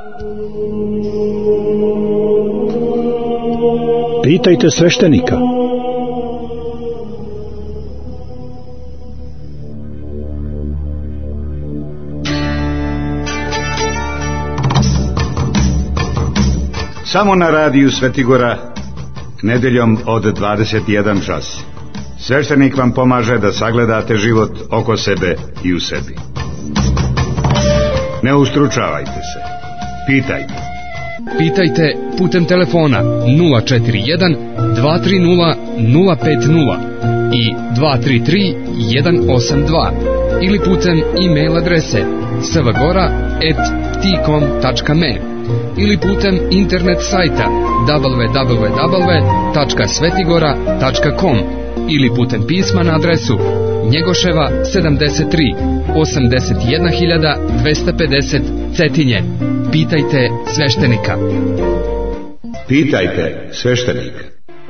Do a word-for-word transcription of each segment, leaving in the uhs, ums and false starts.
Pitajte sveštenika. Samo na radiju Svetigora, nedeljom od dvadeset jedan čas. Sveštenik vam pomaže da sagledate život oko sebe i u sebi. Ne ustručavajte se. Pitajte. Pitajte putem telefona nula četiri jedan, dva tri nula, nula pet nula i dva tri tri, jedan osam dva ili putem e-mail adrese svgora at ptikom tačka me ili putem internet sajta w w w tačka svetigora tačka com ili putem pisma na adresu Njegoševa sedamdeset tri, osamdeset jedna hiljada dvesta pedeset Cetinje. Pitajte sveštenika. Pitajte sveštenika.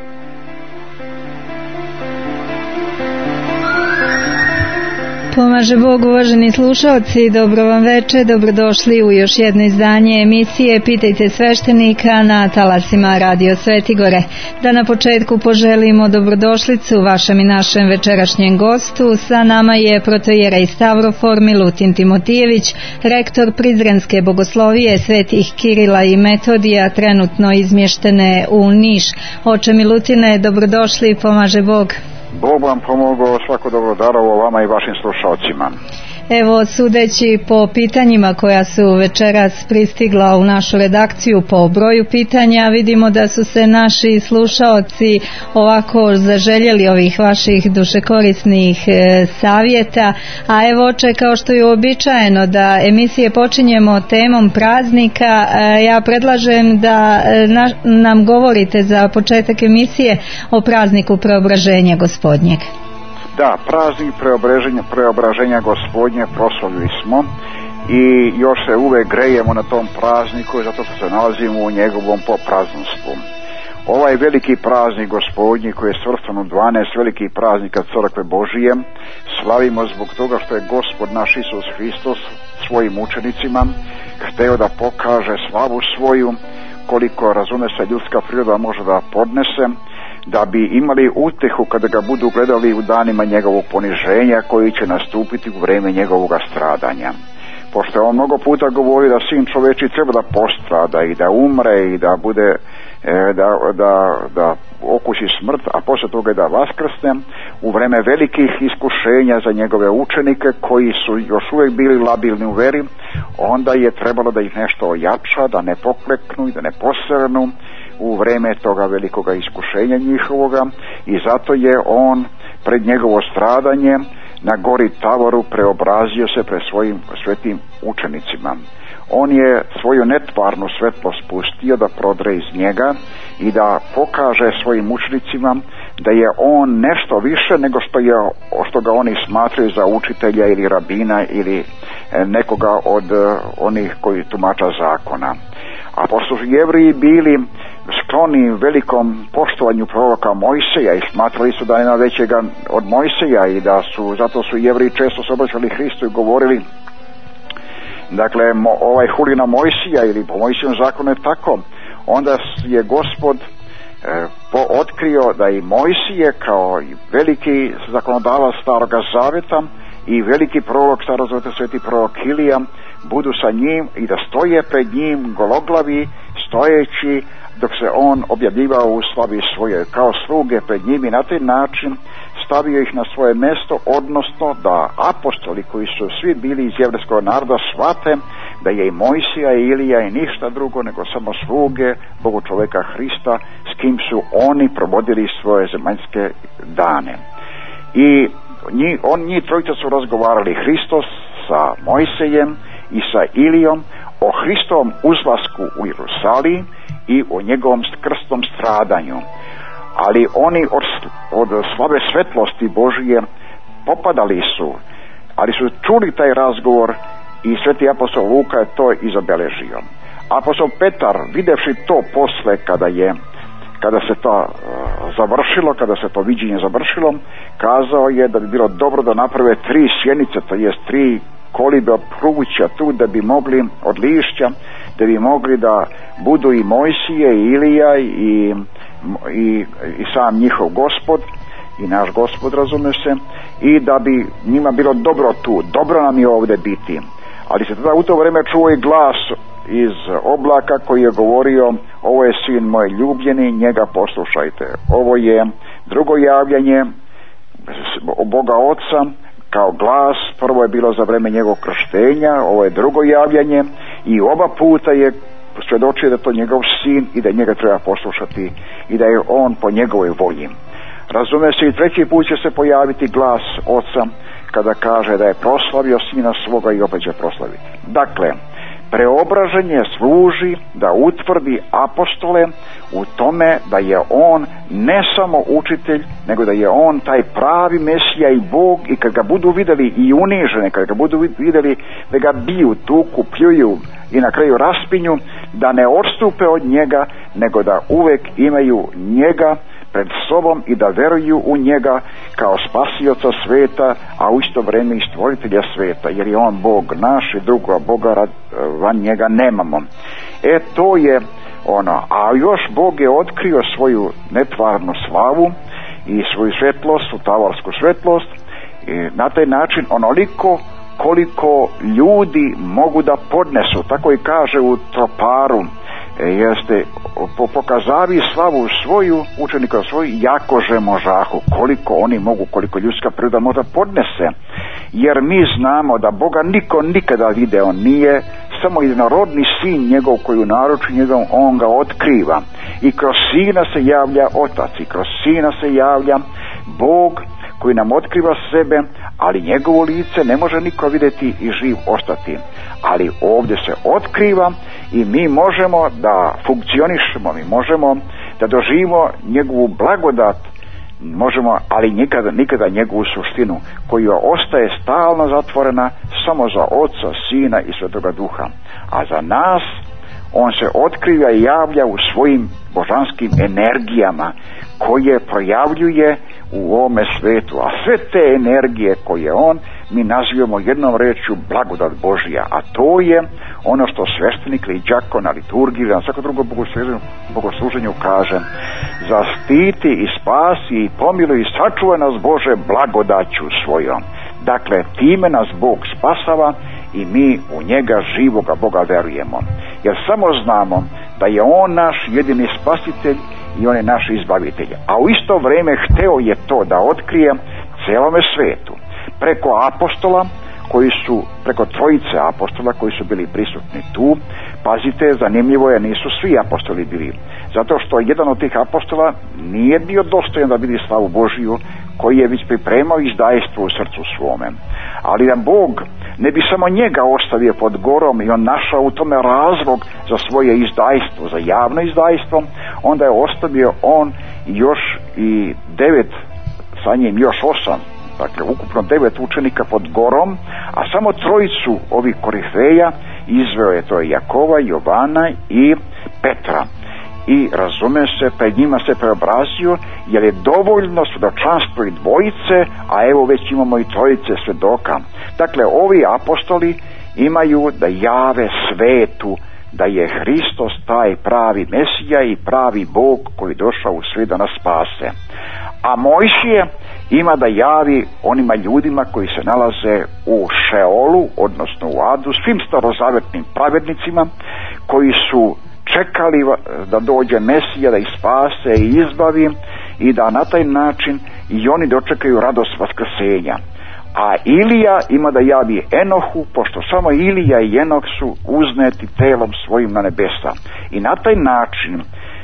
Pomaže Bog, uvaženi slušalci, dobro vam veče, dobrodošli u još jedno izdanje emisije Pitajte sveštenika na talasima Radio Svetigore. Da na početku poželimo dobrodošlicu vašem i našem večerašnjem gostu. Sa nama je protojerej Stavrofor Milutin Timotijević, rektor Prizrenske bogoslovije svetih Kirila i Metodija, trenutno izmještene u Niš. Oče Milutine, dobrodošli, pomaže Bog. Bog vam pomogao, svako dobro darovo vama i vašim slušalcima. Evo, sudeći po pitanjima koja su večeras pristigla u našu redakciju, po broju pitanja, vidimo da su se naši slušaoci ovako zaželjeli ovih vaših dušekorisnih e, savjeta. A evo, oče, kao što je uobičajeno da emisije počinjemo temom praznika, e, ja predlažem da e, na, nam govorite za početak emisije o prazniku Preobraženja Gospodnjeg. Da, praznik preobraženja, preobraženja Gospodnje proslavili smo i još se uvek grejemo na tom prazniku zato što se nalazimo u njegovom popraznostvu. Ovaj veliki praznik Gospodnji koji je svrstan u dvanaest velikih praznika Crkve Božije slavimo zbog toga što je Gospod naš Isus Hristos svojim učenicima hteo da pokaže slavu svoju, koliko razume se ljudska priroda može da podnese, da bi imali utehu kada ga budu gledali u danima njegovog poniženja koji će nastupiti u vreme njegovog stradanja. Pošto je on mnogo puta govori da sin čoveči treba da postrada i da umre i da bude e, da, da, da okusi smrt, a posle toga da vaskrsne u vreme velikih iskušenja za njegove učenike koji su još uvijek bili labilni u veri, onda je trebalo da ih nešto ojača, da ne pokleknu i da ne posrnu u vreme toga velikoga iskušenja njihovoga, i zato je on pred njegovo stradanje na gori Tavoru preobrazio se pred svojim svetim učenicima. On je svoju netvarnu svetlost pustio da prodre iz njega i da pokaže svojim učenicima da je on nešto više nego što, je, što ga oni smatraju za učitelja ili rabina ili nekoga od onih koji tumača zakona. A pošto su Jevriji bili skloni velikom poštovanju proroka Mojsija i smatrali su da nema većega od Mojsija i da su, zato su Jevriji često se obraćali Hristu i govorili, dakle, mo, ovaj hulina Mojsija ili po Mojsijevom zakonu je tako, onda je Gospod e, po, otkrio da i Mojsije kao i veliki zakonodavac Staroga Zaveta i veliki prorok Starog Zaveta, sveti prorok Ilija, budu sa njim i da stoje pred njim gologlavi, stojeći dok se on objavljivao u slavi svoje kao sluge pred njim, i na taj način stavio ih na svoje mjesto, odnosno da apostoli koji su svi bili iz jevrejskog naroda shvate da je i Mojsija i Ilija i ništa drugo nego samo sluge Bogu čoveka Hrista s kim su oni provodili svoje zemaljske dane. I njih, on, njih trojica su razgovarali, Hristos sa Mojsejem i sa Ilijom, o Hristovom uzlasku u Jerusalim i o njegovom krstnom stradanju. Ali oni od, od slabe svetlosti Božije popadali su, ali su čuli taj razgovor i sveti apostol Luka je to izabeležio. Apostol Petar, videvši to posle kada je kada se to uh, završilo, kada se to viđenje završilo, kazao je da bi bilo dobro da naprave tri sjenice, to jest tri kolibe od pruća tu, da bi mogli od lišća da bi mogli da budu i Mojsije i Ilija i, i, i sam njihov Gospod i naš Gospod, razume se, i da bi njima bilo dobro tu, dobro nam je ovdje biti. Ali se tada u to vrijeme čuo i glas iz oblaka koji je govorio: ovo je sin moj ljubljeni, njega poslušajte. Ovo je drugo javljanje Boga Oca kao glas. Prvo je bilo za vrijeme njegovog krštenja, ovo je drugo javljanje, i oba puta je svjedočio da to njegov sin i da njega treba poslušati i da je on po njegovoj volji. Razume se, i treći put će se pojaviti glas Oca kada kaže da je proslavio sina svoga i opet će proslaviti. Dakle, preobraženje služi da utvrdi apostole u tome da je on ne samo učitelj, nego da je on taj pravi Mesija i Bog, i kad ga budu vidjeli i unižene, kad ga budu vidjeli da ga biju, tuku, pljuju i na kraju raspinju, da ne odstupe od njega, nego da uvek imaju njega pred sobom i da veruju u njega kao spasioca sveta, a u isto vrijeme i stvoritelja sveta, jer je on Bog naš i drugoga Boga van njega nemamo. E to je ono, a još Bog je otkrio svoju netvarnu slavu i svoju svetlost, u tavarsku svetlost, i na taj način onoliko koliko ljudi mogu da podnesu, tako i kaže u Troparu, jeste pokazavi slavu svoju, učenika svoju, jakože možahu, koliko oni mogu, koliko ljudska priroda možda podnese, jer mi znamo da Boga niko nikada video nije, samo jednorodni sin njegov koji u naručju njegov on ga otkriva, i kroz sina se javlja Otac, i kroz sina se javlja Bog koji nam otkriva sebe, ali njegovo lice ne može niko vidjeti i živ ostati. Ali ovdje se otkriva i mi možemo da funkcionišemo, mi možemo da doživimo njegovu blagodat, možemo, ali nikada, nikada njegovu suštinu koja ostaje stalno zatvorena samo za Oca, Sina i Svetoga Duha. A za nas on se otkriva i javlja u svojim božanskim energijama koje projavljuje u ovome svetu, a sve te energije koje on mi nazivamo jednom rečju blagodat Božja, a to je ono što sveštenik ili đakon na liturgiji na svako drugo bogosluženju, bogosluženju kaže: zaštiti i spasi i pomiluj i sačuvaj nas Bože blagodaću svojom. Dakle, time nas Bog spasava i mi u njega živoga Boga verujemo, jer samo znamo da je on naš jedini spasitelj i on je naš izbavitelj, a u isto vrijeme hteo je to da otkrije celome svetu preko apostola koji su, preko trojice apostola koji su bili prisutni tu. Pazite, zanimljivo je, nisu svi apostoli bili, zato što jedan od tih apostola nije bio dostojan da vidi slavu Božiju, koji je već pripremao izdajstvo u srcu svome. Ali da Bog ne bi samo njega ostavio pod gorom i on našao u tome razlog za svoje izdajstvo, za javno izdajstvo, onda je ostavio on još i devet, sa njim još osam, dakle ukupno devet učenika pod gorom, a samo trojicu ovih korifeja izveo je, to je Jakova, Jovana i Petra. I razume se, pred njima se preobrazio, jer je dovoljno svjedočanstvo i dvojice, a evo već imamo i trojice svjedoka. Dakle, ovi apostoli imaju da jave svetu da je Hristos taj pravi Mesija i pravi Bog koji došao u svijet da nas spase. A Mojsije ima da javi onima ljudima koji se nalaze u Šeolu, odnosno u Adu, svim starozavetnim pravednicima koji su čekali da dođe Mesija, da ih spase i izbavi i da na taj način i oni dočekaju radost vaskrsenja. A Ilija ima da javi Enohu, pošto samo Ilija i Enok su uzneti telom svojim na nebesa. I na taj način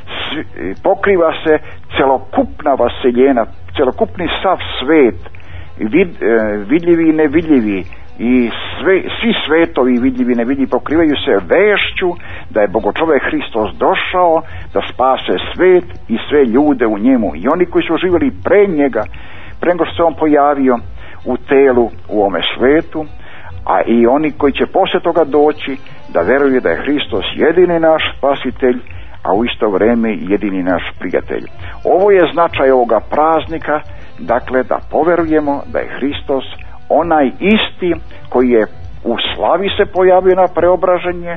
pokriva se celokupna vaseljena, celokupni sav svet, vid, vidljivi i nevidljivi, i sve, svi svetovi vidljivi i nevidljivi pokrivaju se vešću da je Bogočovek Hristos došao da spase svet i sve ljude u njemu, i oni koji su živjeli pre njega, pre nego što se on pojavio u telu u ovome svetu, a i oni koji će poslije toga doći da veruju da je Hristos jedini naš spasitelj, a u isto vrijeme jedini naš prijatelj. Ovo je značaj ovoga praznika, dakle da poverujemo da je Hristos onaj isti koji je u slavi se pojavio na preobraženje,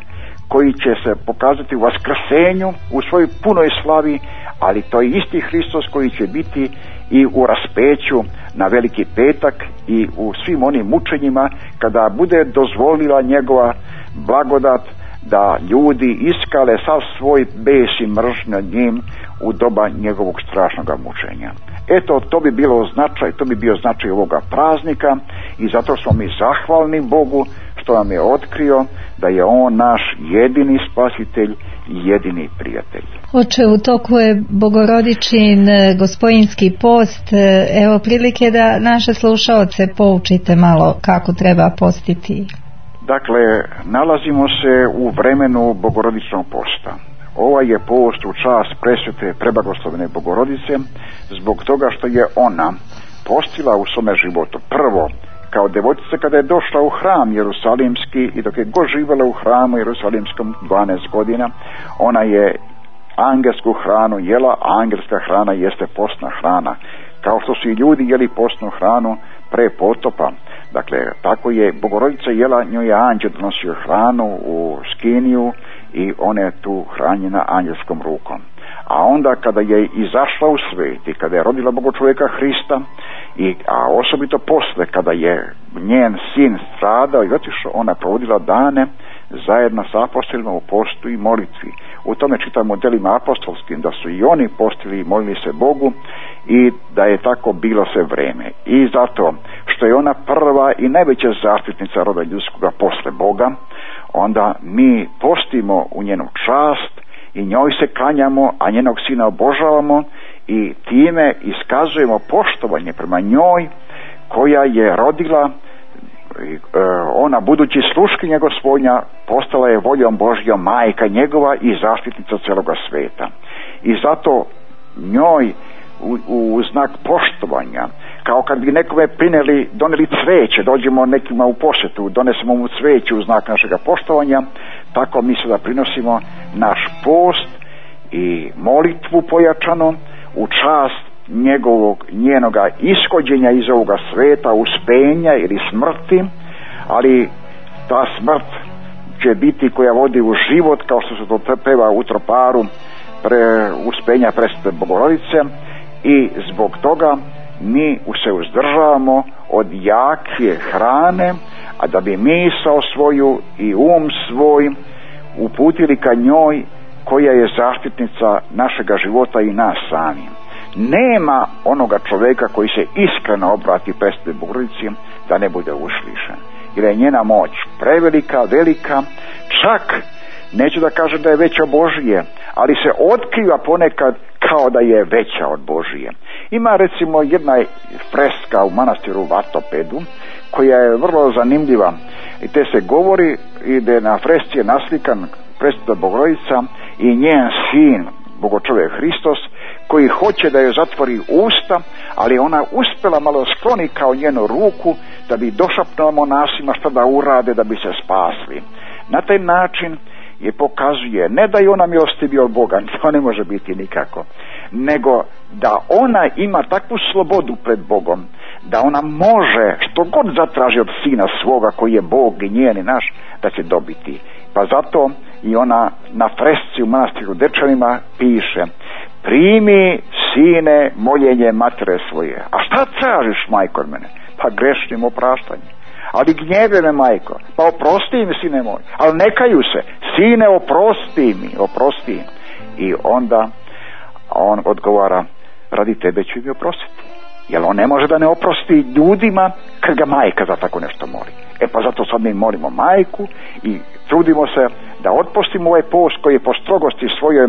koji će se pokazati u vaskrsenju, u svojoj punoj slavi, ali to je isti Hristos koji će biti i u raspeću na Veliki petak i u svim onim mučenjima kada bude dozvolila njegova blagodat da ljudi iskale sav svoj bes i mržnju nad njim u doba njegovog strašnog mučenja. Eto, to bi bilo značaj, to bi bio značaj ovoga praznika i zato smo mi zahvalni Bogu što nam je otkrio da je On naš jedini spasitelj i jedini prijatelj. Oče, u toku je Bogorodičin Gospojinski post, evo prilike da naše slušaoce poučite malo kako treba postiti. Dakle, nalazimo se u vremenu Bogorodičnog posta. Ovaj je post u čast presvete prebagoslovene Bogorodice zbog toga što je ona postila u svome životu prvo kao devojčica kada je došla u hram Jerusalimski i dok je god živjela u hramu Jerusalimskom dvanaest godina, ona je angelsku hranu jela, a angelska hrana jeste postna hrana, kao što su i ljudi jeli postnu hranu pre potopa. Dakle, tako je Bogorodica jela, njoj je anđel donosio hranu u skiniju i ona je tu hranjena anđelskom rukom. A onda kada je izašla u svijet i kada je rodila Bogočovjeka Hrista, i, a osobito posle kada je njen sin stradao i otišao, ona provodila dane zajedno sa apostolima u postu i molitvi. U tome čitamo delima apostolskim da su i oni postili i molili se Bogu i da je tako bilo sve vreme. I zato što je ona prva i najveća zaštitnica roda ljudskoga posle Boga, onda mi postimo u njenu čast i njoj se klanjamo, a njenog sina obožavamo i time iskazujemo poštovanje prema njoj koja je rodila, ona budući sluškinja Gospodnja postala je voljom Božjom majka njegova i zaštitnica celoga sveta. I zato njoj u, u znak poštovanja, kao kad bi nekome prineli, doneli cveće, dođemo nekima u posjetu, donesemo mu cveće u znak našega poštovanja, tako mi sada prinosimo naš post i molitvu pojačanu u čast njegovog, njenoga ishođenja iz ovoga sveta, uspenja ili smrti, ali ta smrt će biti koja vodi u život, kao što se to peva u troparu pre uspenja presvete Bogorodice, i zbog toga mi se uzdržavamo od jake hrane, a da bi misao svoju i um svoj uputili ka njoj koja je zaštitnica našega života i nas sami. Nema onoga čovjeka koji se iskreno obrati presvete Bogorodici da ne bude uslišen, jer je njena moć prevelika, velika, čak neću da kažem da je veća Božije, ali se otkriva ponekad kao da je veća od Božije. Ima recimo jedna freska u manastiru Vatopedu koja je vrlo zanimljiva i te se govori i da je na fresci je naslikan presveta Bogorodica i njen sin Bogočovjek Hristos koji hoće da joj zatvori usta, ali ona uspjela malo skloni kao njenu ruku da bi došapnula monasima šta da urade da bi se spasli. Na taj način je pokazuje ne da je ona milostivi od Boga, to ne može biti nikako, nego da ona ima takvu slobodu pred Bogom da ona može što god zatraži od sina svoga koji je Bog i njeni naš da će dobiti. Pa zato i ona na fresci u manastiru Dečanima piše: primi, sine, moljenje matere svoje. A šta tražiš, majko, od mene? Pa grešnim opraštanje. Ali gnjeve me, majko, pa oprosti mi, sine moj. Ali ne kaju se, sine, oprosti mi, oprosti. I onda on odgovara: radi tebe ću mi oprostiti. Jer on ne može da ne oprosti ljudima kad ga majka za tako nešto moli. E pa zato sad mi molimo majku i trudimo se da otpustimo ovaj post koji je po strogosti svoje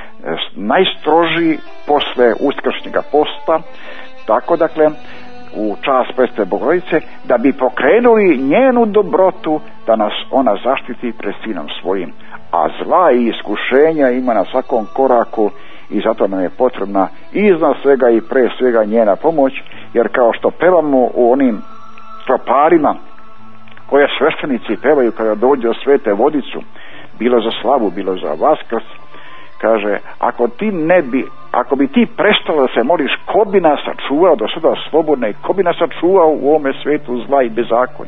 najstrožiji posle uskršnjega posta, tako dakle u čast presvete Bogorodice, da bi pokrenuli njenu dobrotu da nas ona zaštiti pred sinom svojim. A zla i iskušenja ima na svakom koraku i zato nam je potrebna iznad svega i pre svega njena pomoć, jer kao što pevamo u onim troparima koje sveštenici pevaju kada dođe od svete vodicu, bilo za slavu, bilo za Vaskrs, kaže: ako ti ne bi, ako bi ti prestala da se moliš, ko bi nas sačuvao do sada slobodno i ko bi nas sačuvao u ovome svetu zla i bezakonja?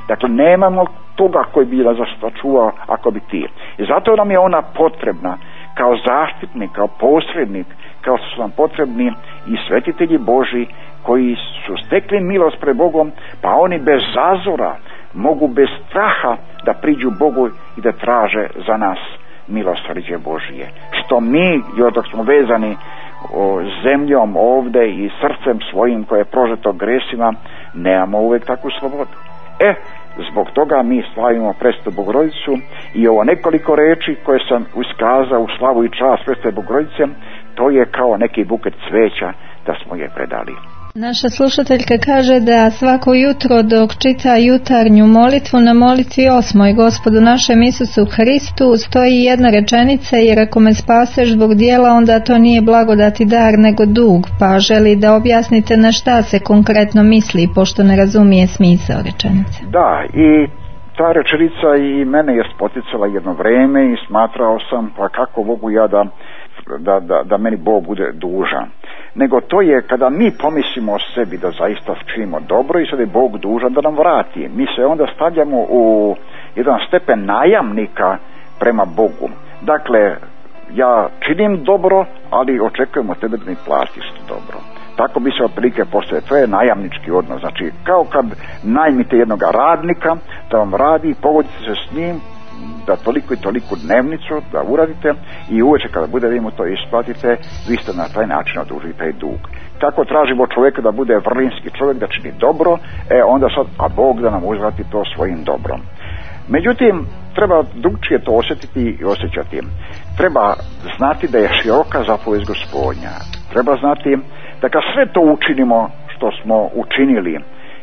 Dakle, nemamo toga koji bi nas sačuvao ako bi ti. I zato nam je ona potrebna kao zaštitnik, kao posrednik, kao što su nam potrebni i svetitelji Božji koji su stekli milost pred Bogom, pa oni bez zazora mogu bez straha da priđu Bogu i da traže za nas milosrđe Božije. Što mi, još dok smo vezani o, zemljom ovde i srcem svojim koje je prožeto gresima, nemamo uvijek takvu slobodu. E, zbog toga mi slavimo Presvetu Bogorodicu i ovo nekoliko reči koje sam iskazao u slavu i čast Presvete Bogorodice, to je kao neki buket cveća da smo je predali. Naša slušateljka kaže da svako jutro dok čita jutarnju molitvu na molitvi osmoj Gospodu našem Isusu Hristu stoji jedna rečenica, jer ako me spaseš zbog dijela, onda to nije blagodati dar nego dug, pa želi da objasnite na šta se konkretno misli, pošto ne razumije smisao rečenice. Da, i ta rečenica i mene je spoticala jedno vreme i smatrao sam pa kako mogu ja da Da, da, da meni Bog bude dužan. Nego to je kada mi pomislimo o sebi da zaista činimo dobro i sad je Bog dužan da nam vrati. Mi se onda stavljamo u jedan stepen najamnika prema Bogu. Dakle, ja činim dobro, ali očekujem od tebe da mi platiš dobro. Tako bi se otprilike postoje. To je najamnički odnos. Znači, kao kad najmite jednog radnika da vam radi i pogodite se s njim da toliko i toliko dnevnicu da uradite i uveče kada bude vi mu to isplatite, vi ste na taj način odužili taj dug. Tako tražimo čovjeka da bude vrlinski čovjek, da čini dobro, e onda sad, a Bog da nam uzvrati to svojim dobrom. Međutim, treba drugčije to osjetiti i osjećati. Treba znati da je široka zapovijest Gospodnja. Treba znati da kad sve to učinimo što smo učinili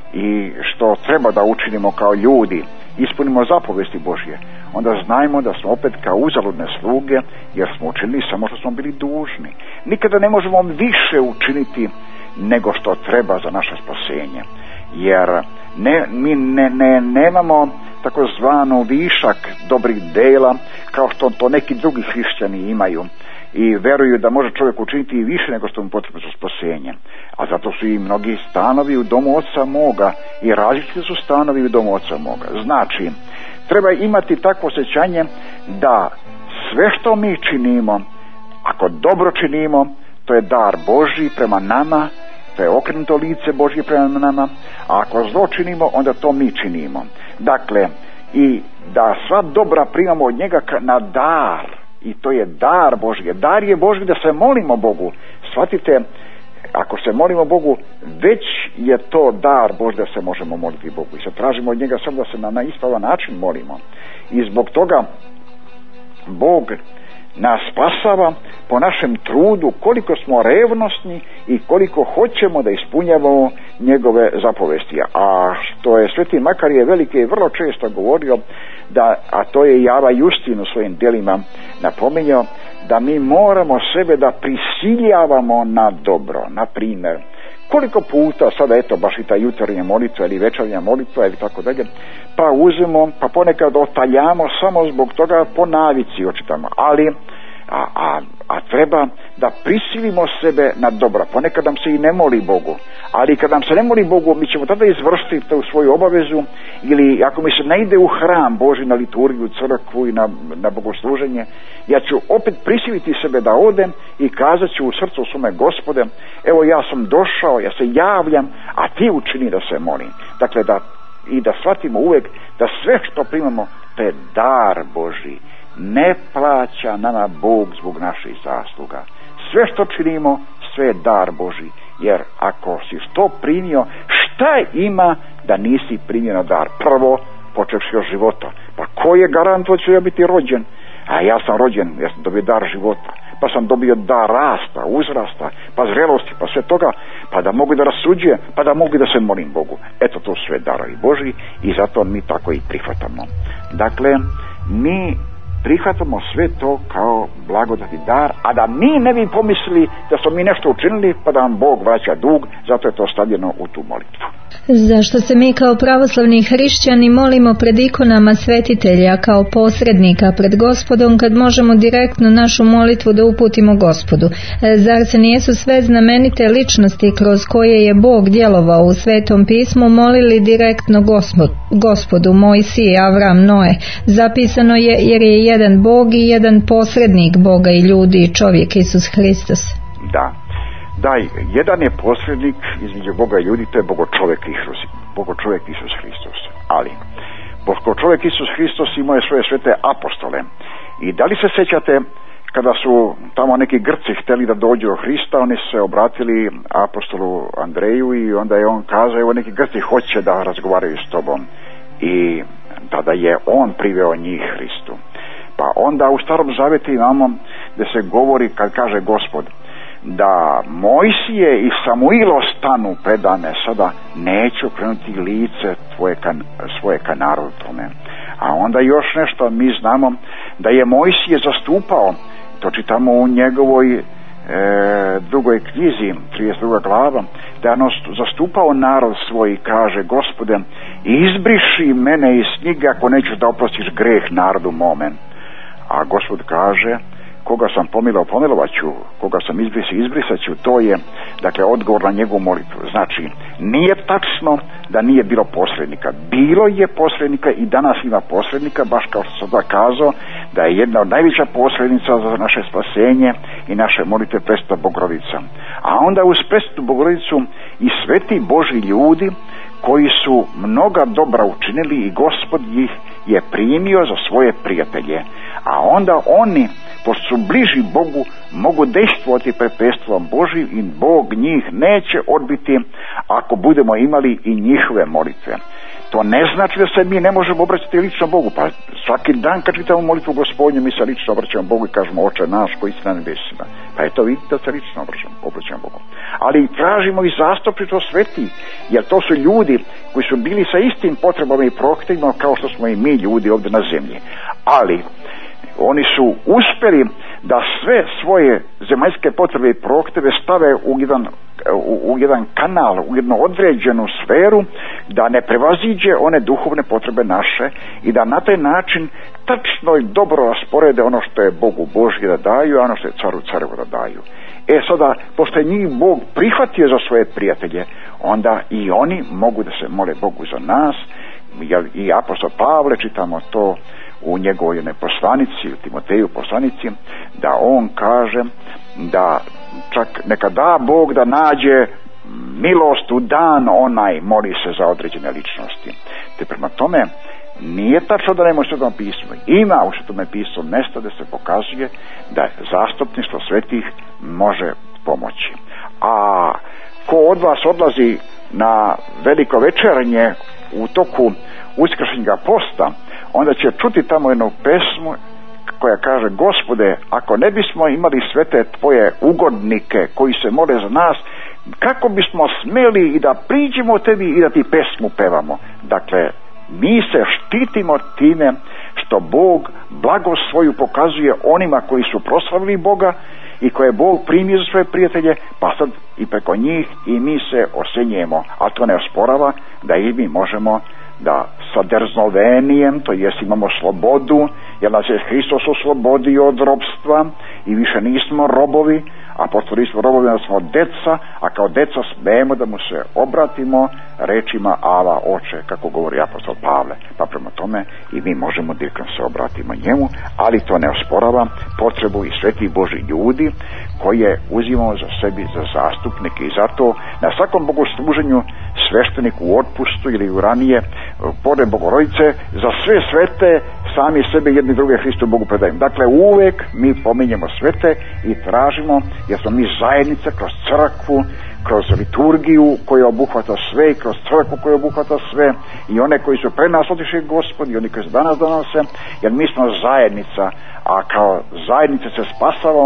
i što treba da učinimo kao ljudi, ispunimo zapovijesti Božje, onda znajmo da smo opet kao uzaludne sluge, jer smo učinili samo što smo bili dužni. Nikada ne možemo više učiniti nego što treba za naše spasenje, jer ne, mi ne, ne, nemamo takozvanu višak dobrih dela kao što to neki drugi hrišćani imaju i veruju da može čovjek učiniti i više nego što mu potrebno za spasenje. A zato su i mnogi stanovi u domu Oca moga i različiti su stanovi u domu Oca moga. Znači, treba imati takvo osjećanje da sve što mi činimo, ako dobro činimo, to je dar Božji prema nama, to je okrenuto lice Božje prema nama, a ako zlo činimo, onda to mi činimo. Dakle, i da sva dobra primamo od njega na dar, i to je dar Božji. Dar je Božji da se molimo Bogu. Shvatite, ako se molimo Bogu, već je to dar Božji da se možemo moliti Bogu. I se tražimo od njega samo da se na, na ispravan način molimo. I zbog toga Bog nas spasava po našem trudu, koliko smo revnosni i koliko hoćemo da ispunjavamo njegove zapovesti. A što je Sveti Makarije Veliki je vrlo često govorio, da, a to je i Ava Justin u svojim djelima napominjao, da mi moramo sebe da prisiljavamo na dobro. Na primjer, koliko puta sada eto baš i ta jutarnja molitva ili večernja molitva ili tako dalje, pa uzmemo, pa ponekad otaljamo samo zbog toga po navici očitamo, ali a, a, a treba da prisilimo sebe na dobro. Ponekad nam se i ne moli Bogu, ali kad nam se ne moli Bogu, mi ćemo tada izvršiti tu svoju obavezu, ili ako mi se ne ide u hram Božji, na liturgiju, crkvu i na, na bogosluženje, ja ću opet prisiliti sebe da odem i kazat ću u srcu svome: Gospode, evo ja sam došao, ja se javljam, a ti učini da se molim. Dakle, da i da shvatimo uvijek da sve što primamo, to je dar Božji. Ne plaća nama Bog zbog naših zasluga. Sve što činimo, sve je dar Božji. Jer ako si što primio, šta ima da nisi primio na dar? Prvo, počevši od života. Pa ko je garant da ću ja biti rođen? A ja sam rođen, ja sam dobio dar života. Pa sam dobio dar rasta, uzrasta, pa zrelosti, pa sve toga, pa da mogu da rasuđujem, pa da mogu da se molim Bogu. Eto, to sve darovi Božji i zato mi tako i prihvatamo. Dakle, mi prihvatamo sve to kao blagodati dar, a da mi ne bi pomislili da smo mi nešto učinili pa da nam Bog vraća dug, zato je to stavljeno u tu molitvu. Zašto se mi kao pravoslavni hrišćani molimo pred ikonama svetitelja kao posrednika pred Gospodom kad možemo direktno našu molitvu da uputimo Gospodu? Zar se nijesu sve znamenite ličnosti kroz koje je Bog djelovao u Svetom pismu molili direktno Gospod, Gospodu, Mojsije, Avram, Noe? Zapisano je jer je jedan Bog i jedan posrednik Boga i ljudi i čovjek Isus Hristos. Da. Da, jedan je posrednik između Boga i ljudi, to je Bogočovjek Isus, Bogočovjek Isus Hristos. Ali, Bogočovjek Isus Hristos imao je svoje svete apostole. I da li se sjećate kada su tamo neki Grci htjeli da dođu do Hrista, oni su se obratili apostolu Andreju i onda je on kazao, evo neki Grci hoće da razgovaraju s tobom. I tada je on priveo njih Hristu. Pa onda u Starom Zavjetu imamo da se govori, kad kaže Gospod, da Mojsije i Samuilo stanu predane, sada neću okrenuti lice tvoje kan, svoje ka narodu tome. A onda još nešto, mi znamo da je Mojsije zastupao, to čitamo u njegovoj e, drugoj knjizi, trideset druga glava, da je on zastupao narod svoj i kaže, Gospode, izbriši mene iz knjige ako nećeš da oprostiš greh narodu mome. A Gospod kaže, koga sam pomilao, pomilovat ću, koga sam izbrisao, izbrisat ću, to je, dakle, odgovor na njegovu molitvu. Znači, nije tačno da nije bilo posrednika. Bilo je posrednika i danas ima posrednika, baš kao što sam da kazao, da je jedna od najveća posrednica za naše spasenje i naše molitve Presveta Bogorodica. A onda uz Presvetu Bogorodicu i sveti Božji ljudi koji su mnoga dobra učinili i Gospod ih je primio za svoje prijatelje. A onda oni, pošto su bliži Bogu, mogu dejstvovati pred prestolom Božjim i Bog njih neće odbiti ako budemo imali i njihove molitve. To ne znači da se mi ne možemo obraćati lično Bogu, pa svaki dan kad čitamo molitvu Gospodnju mi se lično obraćamo Bogu i kažemo, Oče naš koji si na nebesima. Pa eto vidite da se lično obraćamo, obraćamo Bogu. Ali tražimo i zastupništvo sveti, jer to su ljudi koji su bili sa istim potrebama i prohtjevima kao što smo i mi ljudi ovdje na zemlji. Ali oni su uspjeli da sve svoje zemaljske potrebe i prohtjeve stave u jedan, u, u jedan kanal, u jednu određenu sferu, da ne prevaziđe one duhovne potrebe naše i da na taj način tačno i dobro rasporede ono što je Bogu Božje da daju, a ono što je Caru Carevo da daju. E sada, pošto je njih Bog prihvatio za svoje prijatelje, onda i oni mogu da se mole Bogu za nas, jer i apostol Pavle, čitamo to u njegovoj jednoj poslanici, u Timoteju poslanici, da on kaže da čak neka da Bog da nađe milost u dan onaj moli se za određene ličnosti. Te prema tome nije tačno da nema u Svetom pismu. Ima u Svetom pismu mjesta da se pokazuje da zastupništvo svetih može pomoći. A ko od vas odlazi na veliko večernje u toku uskršnjega posta, onda će čuti tamo jednu pesmu koja kaže, Gospode, ako ne bismo imali sve te tvoje ugodnike koji se mole za nas, kako bismo smeli i da priđemo tebi i da ti pesmu pevamo. Dakle, mi se štitimo time što Bog blagost svoju pokazuje onima koji su proslavili Boga i koje Bog primio za svoje prijatelje, pa sad i preko njih i mi se osjenjujemo, a to ne osporava da i mi možemo da sa drznovenijem, to jest imamo slobodu, jer nas je Hristos oslobodio od robstva i više nismo robovi, a pošto nismo robovi, da smo deca, a kao deca smemo da mu se obratimo rečima Ava, Oče, kako govori apostol Pavle. Pa prema tome i mi možemo direktno se obratimo njemu, ali to ne osporava potrebu i svetih Božji ljudi koje uzimamo za sebi za zastupnike i zato na svakom bogosluženju sveštenik u otpustu ili u ranije pored Bogorodice za sve svete sami sebe jedni druge Hristu Bogu predaju. Dakle, uvek mi pominjemo svete i tražimo, jer smo mi zajednica kroz crkvu, kroz liturgiju koja obuhvata sve i kroz crkvu koja obuhvata sve i one koji su pre nas otišli Gospod i oni koji se danas donose, jer mi smo zajednica, a kao zajednica se spasavamo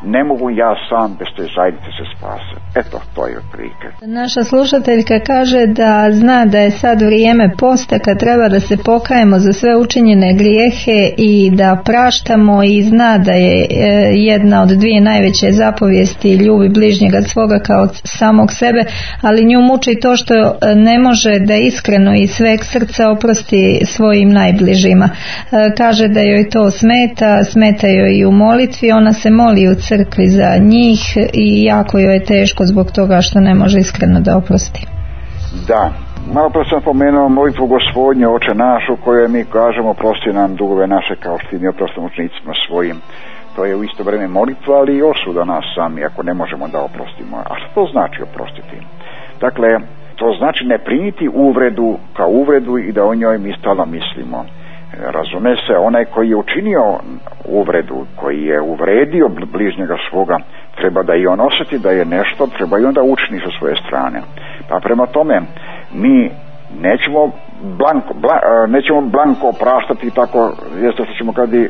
ne mogu ja sam bez te zajednice se spase. Eto, to je otprilike. Naša slušateljka kaže da zna da je sad vrijeme posta kad treba da se pokajemo za sve učinjene grijehe i da praštamo, i zna da je jedna od dvije najveće zapovijesti ljubi bližnjega svoga kao samog sebe, ali nju muči to što ne može da iskreno i sveg srca oprosti svojim najbližima. Kaže da joj to smeta, smeta joj i u molitvi, ona se moli u crkvi za njih i jako joj je teško zbog toga što ne može iskreno da oprosti. Da, malo pre sam pomenuo molitvu Gospodnje, Oče naš, u kojoj mi kažemo oprosti nam dugove naše kao što mi oprostimo učenicima svojim. To je u isto vrijeme molitva, ali i osuda nas sami ako ne možemo da oprostimo. A što to znači oprostiti? Dakle, to znači ne primiti uvredu kao uvredu i da o njoj mi stalno mislimo. Razume se, onaj koji je učinio uvredu, koji je uvredio bližnjega svoga, treba da i on osjeti da je nešto, treba i onda učini sa svoje strane. Pa prema tome, mi nećemo blanko, bla, nećemo blanko opraštati tako, jeste što ćemo kad i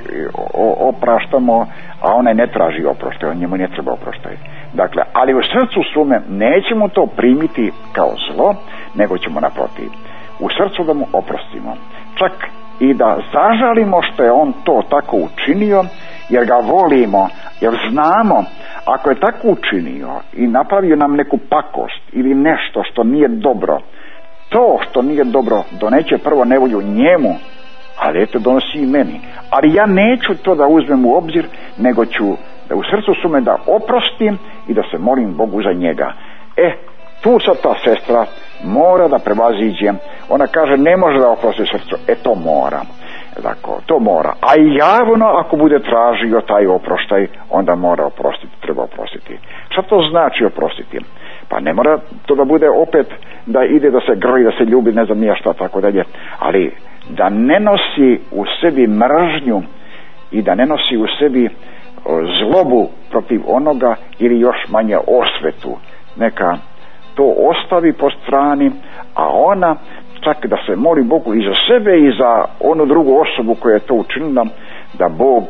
opraštamo, a onaj ne traži oproštaj, on njemu ne treba oproštaj. Dakle, ali u srcu sume nećemo to primiti kao zlo, nego ćemo naprotiv u srcu da mu oprostimo. Čak i da zažalimo što je on to tako učinio, jer ga volimo, jer znamo ako je tako učinio i napravio nam neku pakost ili nešto što nije dobro, to što nije dobro doneće prvo nevolju njemu, ali eto donosi i meni. Ali ja neću to da uzmem u obzir, nego ću da u srcu sume da oprostim i da se molim Bogu za njega. E, tu sad ta sestra mora da prevaziđe. Ona kaže ne može da oprosti srcu. E, to mora. Dakle, to mora. A i javno ako bude tražio taj oproštaj, onda mora oprostiti, treba oprostiti. Šta to znači oprostiti? Pa ne mora to da bude opet da ide da se grli, da se ljubi, ne znam nija šta, tako dalje. Ali da ne nosi u sebi mržnju i da ne nosi u sebi zlobu protiv onoga ili još manje osvetu. Neka to ostavi po strani, a ona čak da se moli Bogu i za sebe i za onu drugu osobu koja je to učinila, da Bog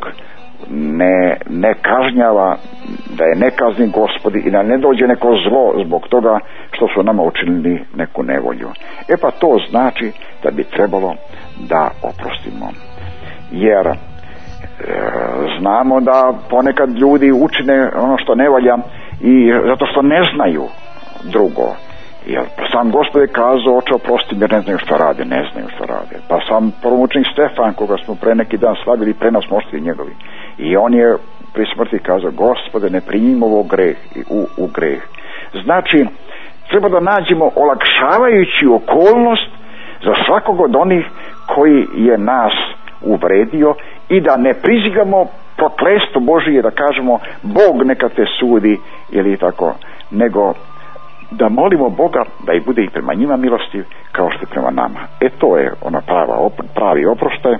ne, ne kažnjava, da je ne kazni Gospodi i da ne dođe neko zlo zbog toga što su nama učinili neku nevolju. E pa to znači da bi trebalo da oprostimo. Jer e, znamo da ponekad ljudi učine ono što ne valja i zato što ne znaju drugo. Jer sam Gospod je kazao, oče oprosti jer ne znaju što rade, ne znaju što rade. Pa sam prvomučenik Stefan, koga smo pre neki dan slavili, pre nas moštili njegovi. I on je pri smrti kazao, Gospode, ne primimo ovo greh u, u greh. Znači, treba da nađemo olakšavajući okolnost za svakog od onih koji je nas uvredio i da ne prizigamo prokletstvo Božije, da kažemo Bog neka te sudi ili tako, nego da molimo Boga da i bude i prema njima milostiv kao što je prema nama. E to je ona prava, pravi oproštaj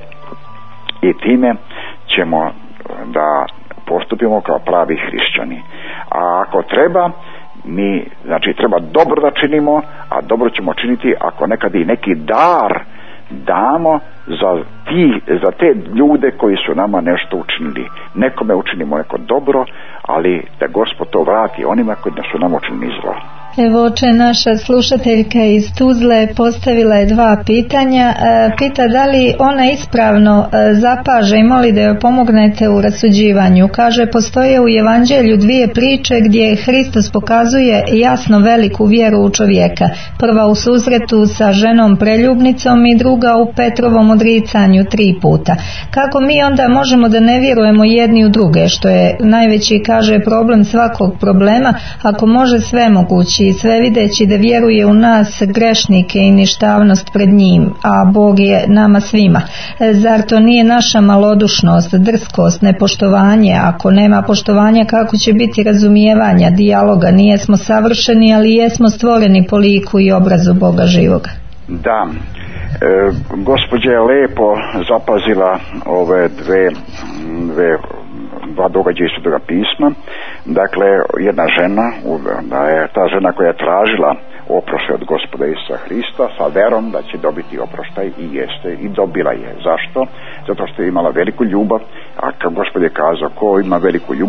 i time ćemo da postupimo kao pravi hrišćani. A ako treba, mi, znači treba dobro da činimo, a dobro ćemo činiti ako nekad i neki dar damo za, ti, za te ljude koji su nama nešto učinili. Nekome učinimo neko dobro, ali da Gospod to vrati onima koji su nam učinili zlo. Evo, oče, naša slušateljka iz Tuzle postavila je dva pitanja. E, pita da li ona ispravno e, zapaže i moli da joj pomognete u rasuđivanju. Kaže, postoje u Evanđelju dvije priče gdje Hristos pokazuje jasno veliku vjeru u čovjeka. Prva u susretu sa ženom preljubnicom i druga u Petrovom odricanju tri puta. Kako mi onda možemo da ne vjerujemo jedni u druge, što je najveći, kaže, problem svakog problema, ako može sve mogući i sve videći da vjeruje u nas grešnike i ništavnost pred njim, a Bog je nama svima. Zar to nije naša malodušnost, drskost, nepoštovanje? Ako nema poštovanja, kako će biti razumijevanja, dijaloga? Nijesmo savršeni, ali jesmo stvoreni po liku i obrazu Boga živoga. Da, e, gospođa je lepo zapazila ove dve, dve dva događaja iz Svetoga pisma. Dakle, jedna žena, da je ta žena koja je tražila oproštaj od Gospoda Isusa Hrista sa verom da će dobiti oproštaj i jeste i dobila je. Zašto? Zato što je imala veliku ljubav, a kao Gospod je kazao, ko ima veliku ljubav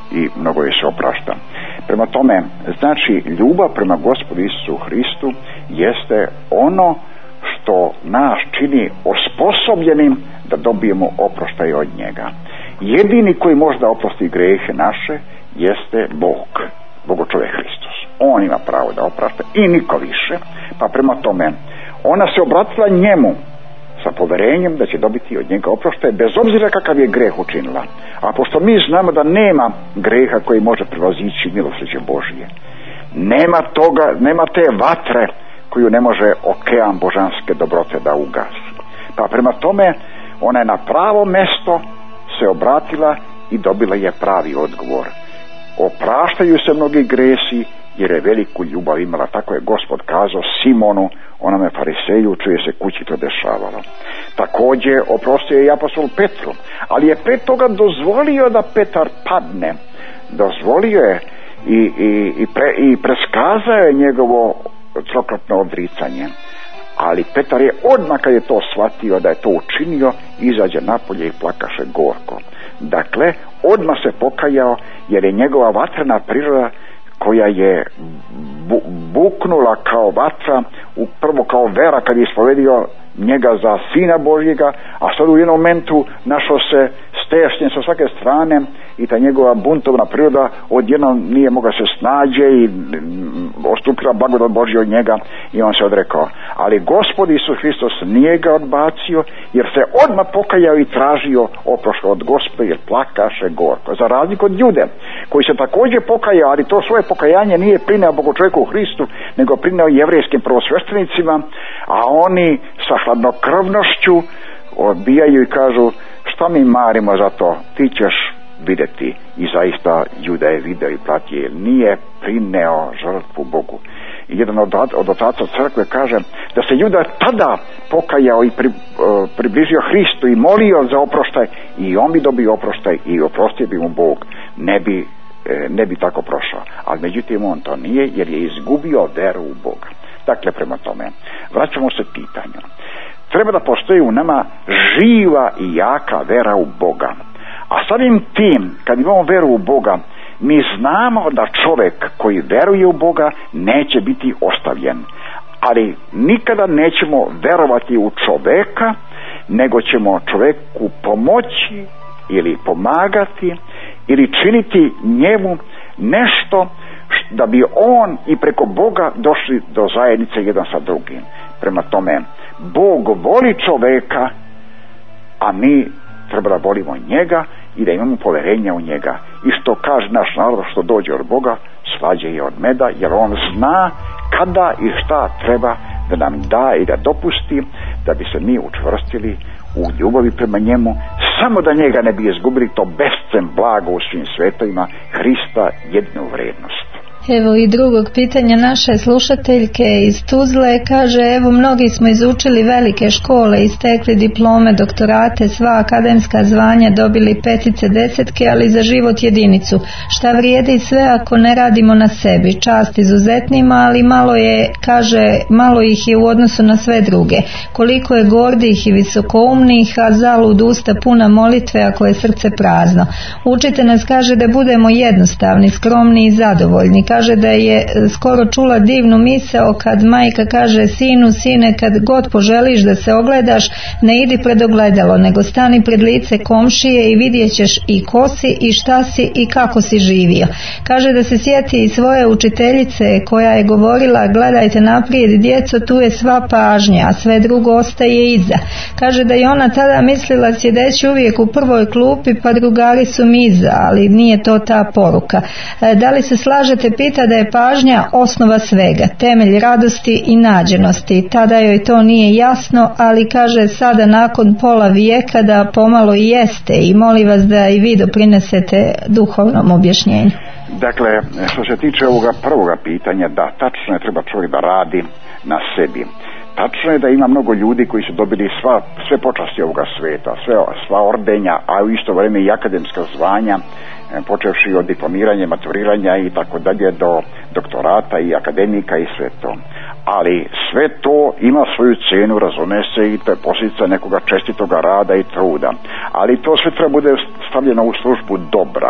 i mnogo joj se oprašta. Prema tome, znači, ljubav prema Gospodu Isusu Hristu jeste ono što nas čini osposobljenim da dobijemo oproštaj od njega. Jedini koji može da oprosti grehe naše jeste Bog, Bogo čovjek Hristos. On ima pravo da oprašta i niko više, pa prema tome ona se obratila njemu sa poverenjem da će dobiti od njega oproštaj bez obzira kakav je greh učinila. A pošto mi znamo da nema greha koji može prevazići milosrđe Božije, nema toga, nema te vatre koju ne može okean božanske dobrote da ugasi. Pa prema tome ona je na pravo mesto se obratila i dobila je pravi odgovor. Opraštaju se mnogi gresi jer je veliku ljubav imala. Tako je Gospod kazao Simonu, onome fariseju, čuje se kući to dešavalo. Također oprostio je i apostol Petru, ali je pre toga dozvolio da Petar padne. Dozvolio je i, i, i, pre, i preskazao je njegovo trokratno odricanje. Ali Petar je odmah kad je to shvatio da je to učinio, izađe napolje i plakaše gorko. Dakle, odmah se pokajao jer je njegova vatrena priroda koja je bu, buknula kao vatra, prvo kao vera kad je ispovedio njega za Sina Božjega, a sad u jednom momentu našao se stešnjen sa svake strane i ta njegova buntovna priroda odjednom nije mogla se snađe i ostupila blagodat Božja od njega i on se odrekao. Ali Gospod Isus Hristos nije ga odbacio jer se odmah pokajao i tražio oproštaj od Gospoda jer plakaše gorko. Za razliku od Jude koji se također pokajao, ali to svoje pokajanje nije prineo Bogu čovjeku Hristu nego prineo jevrejskim prvosveštenicima, a oni sa hladnokrvnošću odbijaju i kažu šta mi marimo za to, ti ćeš vidjeti. I zaista Juda je video i platio jer nije prineo žrtvu Bogu. I jedan od, od otaca crkve kaže da se Juda tada pokajao i pri, uh, približio Hristu i molio za oproštaj i on bi dobio oproštaj i oprostio bi mu Bog, ne bi, eh, ne bi tako prošao. Ali međutim on to nije jer je izgubio veru u Boga. Dakle, prema tome, vraćamo se pitanju. Treba da postoji u nama živa i jaka vera u Boga. A samim tim, kad imamo veru u Boga, mi znamo da čovjek koji veruje u Boga neće biti ostavljen. Ali nikada nećemo verovati u čovjeka, nego ćemo čovjeku pomoći ili pomagati ili činiti njemu nešto da bi on i preko Boga došli do zajednice jedan sa drugim. Prema tome, Bog voli čovjeka, a mi treba da volimo njega i da imamo povjerenja u njega. I što kaže naš narod, što dođe od Boga, svađe je od meda, jer on zna kada i šta treba da nam da i da dopusti, da bi se mi učvrstili u ljubavi prema njemu, samo da njega ne bi izgubili to bescen blago u svim svetovima, Hrista jedinu vrednost. Evo i drugog pitanja naše slušateljke iz Tuzle, kaže evo mnogi smo izučili velike škole i stekli diplome, doktorate, sva akademska zvanja, dobili petice, desetke, ali za život jedinicu. Šta vrijedi sve ako ne radimo na sebi? Čast izuzetnima, ali malo je, kaže, malo ih je u odnosu na sve druge. Koliko je gordih i visokoumnih, a zalud usta puna molitve ako je srce prazno. Učite nas, kaže, da budemo jednostavni, skromni i zadovoljni. Kaže da je skoro čula divnu misao kad majka kaže sinu, sine, kad god poželiš da se ogledaš, ne idi pred ogledalo, nego stani pred lice komšije i vidjet ćeš i ko si i šta si i kako si živio. Kaže da se sjeti i svoje učiteljice koja je govorila gledajte naprijed djeco, tu je sva pažnja, a sve drugo ostaje iza. Kaže da je ona tada mislila sjedeći uvijek u prvoj klupi pa drugari su mi iza, ali nije to ta poruka. Da li se slažete, pita da je pažnja osnova svega, temelj radosti i nađenosti. Tada joj to nije jasno, ali kaže sada nakon pola vijeka da pomalo i jeste i moli vas da i vi doprinesete duhovnom objašnjenju. Dakle, što se tiče ovoga prvoga pitanja, da, tačno je, treba čovjek da radi na sebi. Tačno je da ima mnogo ljudi koji su dobili sva, sve počasti ovoga sveta, sve, sva ordenja, a u isto vrijeme i akademska zvanja, počevši od diplomiranja, maturiranja i tako dalje do doktorata i akademika i sve to. Ali sve to ima svoju cijenu, razume se, i to je posljedica nekoga čestitoga rada i truda. Ali to sve treba bude stavljeno u službu dobra.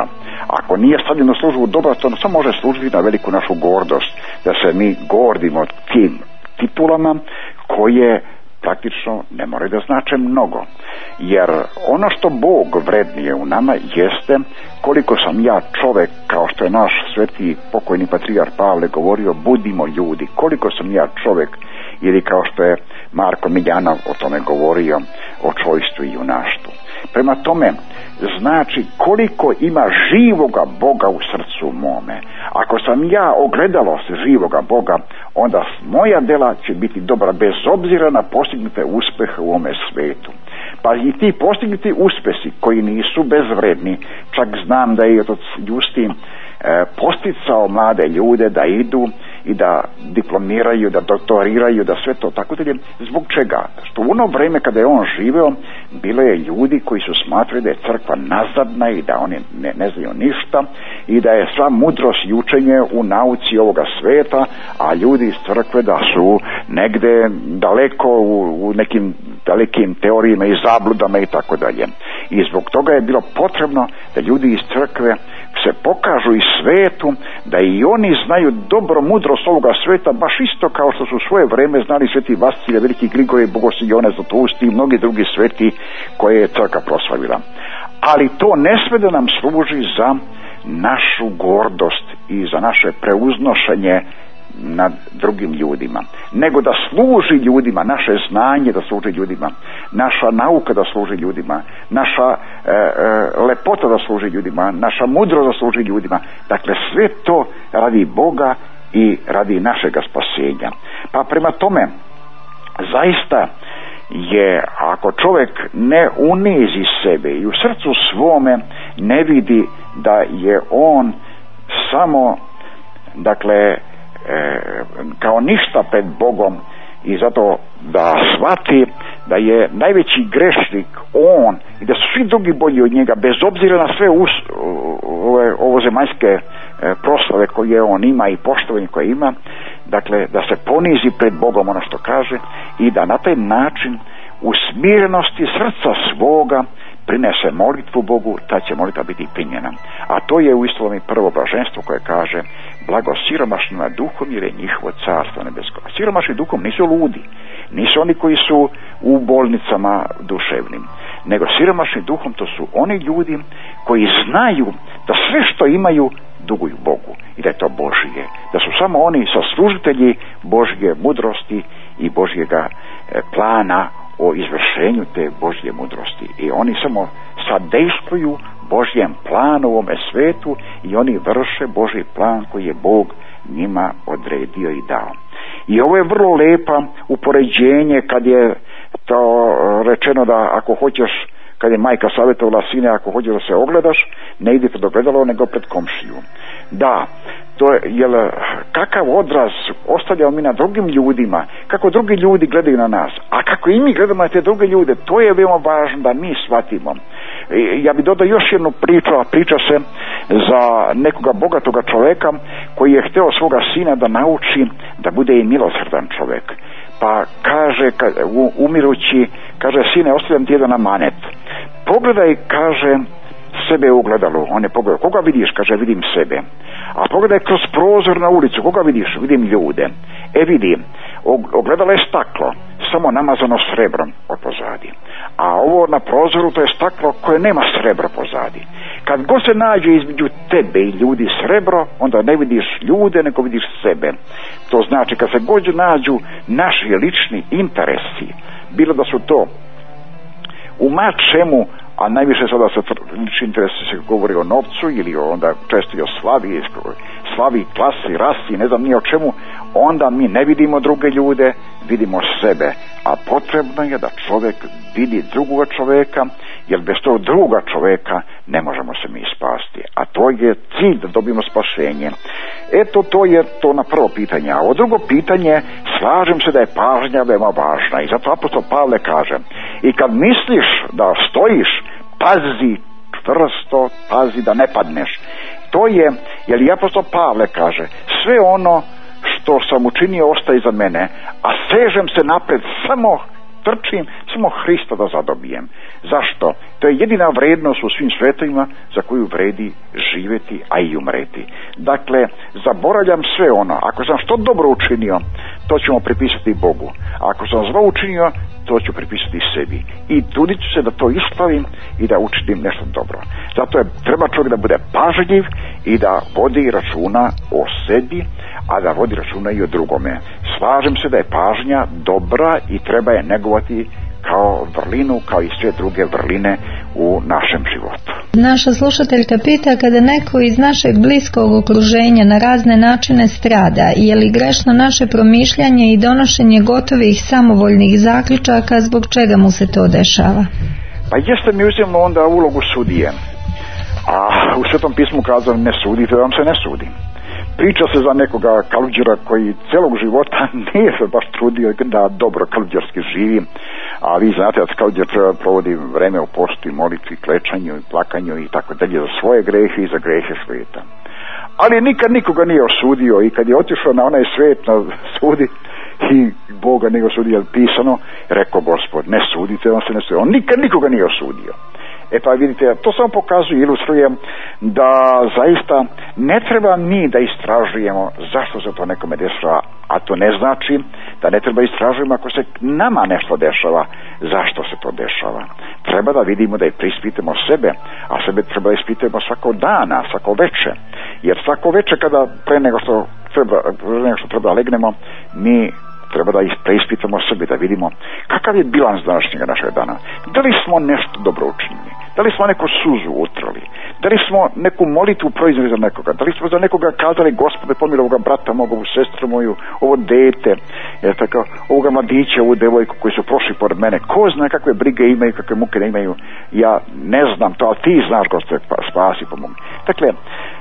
Ako nije stavljeno službu dobra, to samo može služiti na veliku našu gordost, da se mi gordimo tim titulama koje praktično ne moraju da znače mnogo. Jer ono što Bog vrednije u nama jeste koliko sam ja čovek, kao što je naš sveti pokojni patrijarh Pavle govorio, budimo ljudi, koliko sam ja čovek, ili kao što je Marko Miljanov o tome govorio, o čojstvu i junaštvu. Prema tome, znači koliko ima živoga Boga u srcu mome. Ako sam ja ogledalo živoga Boga, onda moja dela će biti dobra bez obzira na postignute uspehe u ovome svetu. Pa i ti postignuti uspesi koji nisu bezvredni, čak znam da je otac Justin e, posticao mlade ljude da idu i da diplomiraju, da doktoriraju, da sve to tako dalje. Zbog čega? Što u ono vreme kada je on živeo, bilo je ljudi koji su smatrali da je crkva nazadna i da oni ne, ne znaju ništa i da je sva mudrost i učenje u nauci ovoga sveta, a ljudi iz crkve da su negde daleko u, u nekim dalekim teorijama i zabludama i tako dalje. I zbog toga je bilo potrebno da ljudi iz crkve se pokažu i svetu, da i oni znaju dobro mudrost ovoga sveta, baš isto kao što su u svoje vreme znali sveti Vasilije, veliki Grigorije, Bogosijone Zlatousti i mnogi drugi sveti koje je crkva proslavila. Ali to ne sme da nam služi za našu gordost i za naše preuznošenje nad drugim ljudima, nego da služi ljudima, naše znanje da služi ljudima, naša nauka da služi ljudima, naša e, e, lepota da služi ljudima, naša mudrost da služi ljudima. Dakle, sve to radi Boga i radi našega spasenja. Pa prema tome, zaista je, ako čovjek ne unizi sebe i u srcu svome ne vidi da je on samo, dakle, E, kao ništa pred Bogom, i zato da shvati da je najveći grešnik on i da su svi drugi bolji od njega, bez obzira na sve us, ove, ovo zemaljske e, proslave koje on ima i poštovanje koje ima, dakle da se ponizi pred Bogom, ono što kaže, i da na taj način u smirenosti srca svoga prinese molitvu Bogu, ta će molitva biti primljena. A to je uistinu i prvo blaženstvo koje kaže: blago siromašnima duhom, jer je njihovo carstvo nebesko. A siromašni duhom nisu ludi, nisu oni koji su u bolnicama duševnim, nego siromašni duhom to su oni ljudi koji znaju da sve što imaju duguju Bogu i da je to Božje, da su samo oni saslužitelji Božje mudrosti i Božjega plana o izvršenju te Božje mudrosti, i oni samo sadejstvuju Božjem planu u ovome svetu i oni vrše Božji plan koji je Bog njima odredio i dao. I ovo je vrlo lepa upoređenje kad je to rečeno da ako hoćeš, kad je majka savjetovala sine, ako hoćeš da se ogledaš, ne idi pred ogledalo nego pred komšiju. Da, to je, jel, kakav odraz ostavljamo mi na drugim ljudima, kako drugi ljudi gledaju na nas, a kako i mi gledamo na te druge ljude, to je veoma važno da mi shvatimo. Ja bih dodao još jednu priču, a priča se za nekoga bogatoga čoveka koji je hteo svoga sina da nauči da bude i milosrdan čovek. Pa kaže, umirući, kaže: sine, ostavljam ti jedan amanet. Pogledaj, kaže, sebe u ogledalu. On je pogledao: koga vidiš? Kaže: vidim sebe. A pogledaj kroz prozor na ulicu, koga vidiš? Vidim ljude. E vidim, ogledalo je staklo, samo namazano srebrom od pozadi. A ovo na prozoru, to je staklo koje nema srebro pozadi. Kad god se nađe između tebe i ljudi srebro, onda ne vidiš ljude, nego vidiš sebe. To znači, kad se god nađu naši lični interesi, bilo da su to u ma čemu, a najviše sada se lični interesi se govori o novcu ili onda često i o slavi, slavi, klasi, rasi, ne znam ni o čemu, onda mi ne vidimo druge ljude, vidimo sebe. A potrebno je da čovjek vidi drugoga čovjeka, jer bez tog druga čovjeka ne možemo se mi spasti. A to je cilj, da dobijemo spašenje. Eto, to je to na prvo pitanje. A ovo drugo pitanje, slažem se da je pažnja veoma važna. I zato apostol Pavle kaže: i kad misliš da stojiš, pazi čvrsto, pazi da ne padneš. To je, jer i apostol Pavle kaže: sve ono što sam učinio ostaje iza mene, a sežem se napred samo trčim samo Hrista da zadobijem. Zašto? To je jedina vrednost u svim svetovima za koju vredi živjeti, a i umreti. Dakle, zaboravljam sve ono. Ako sam što dobro učinio, to ćemo pripisati Bogu. Ako sam zlo učinio, to ću pripisati sebi. I trudit ću se da to ispravim i da učinim nešto dobro. Zato je treba čovjek da bude pažljiv i da vodi računa o sebi, a da vodi računa i o drugome. Slažem se da je pažnja dobra i treba je negovati kao vrlinu, kao i sve druge vrline u našem životu. Naša slušateljka pita, kada neko iz našeg bliskog okruženja na razne načine strada, je li grešno naše promišljanje i donošenje gotovih samovoljnih zaključaka, zbog čega mu se to dešava? Pa jeste, mi uzimamo onda ulogu sudije. A u Svetom pismu kazao, ne sudite, da vam se ne sudi. Priča se za nekoga kaluđera koji celog života nije se baš trudio da dobro kaluđerski živi, a vi znate da kaluđer provodi vreme u postu i molitvi, klečanju i plakanju i tako dalje za svoje grehe i za grehe svijeta. Ali nikad nikoga nije osudio i kad je otišao na onaj svijet na sudi i Boga nije osudio, pisano, rekao Gospod, ne sudite, on se ne sudi. On nikad nikoga nije osudio. E pa vidite, to samo pokazuje, ilustruje da zaista ne treba mi da istražujemo zašto se to nekome dešava, a to ne znači da ne treba istražujemo ako se nama nešto dešava, zašto se to dešava. Treba da vidimo da i prispitamo sebe, a sebe treba da ispitamo svako dana, svako veče, jer svako veče kada pre nego što treba, pre nego što treba legnemo, mi treba da preispitamo sebe, da vidimo kakav je bilans današnjega našeg dana. Da li smo nešto dobro učinili? Da li smo neku suzu utrali? Da li smo neku molitvu proizveli za nekoga? Da li smo za nekoga kazali, Gospode, pomili ovoga brata mogu, ovu sestru moju, ovo dete, jer tako, ovoga mladića, ovu devojku koji su prošli pored mene? Ko zna kakve brige imaju, kakve muke ne imaju? Ja ne znam to, ali ti znaš, Gospode, spasi, pomogi. Dakle,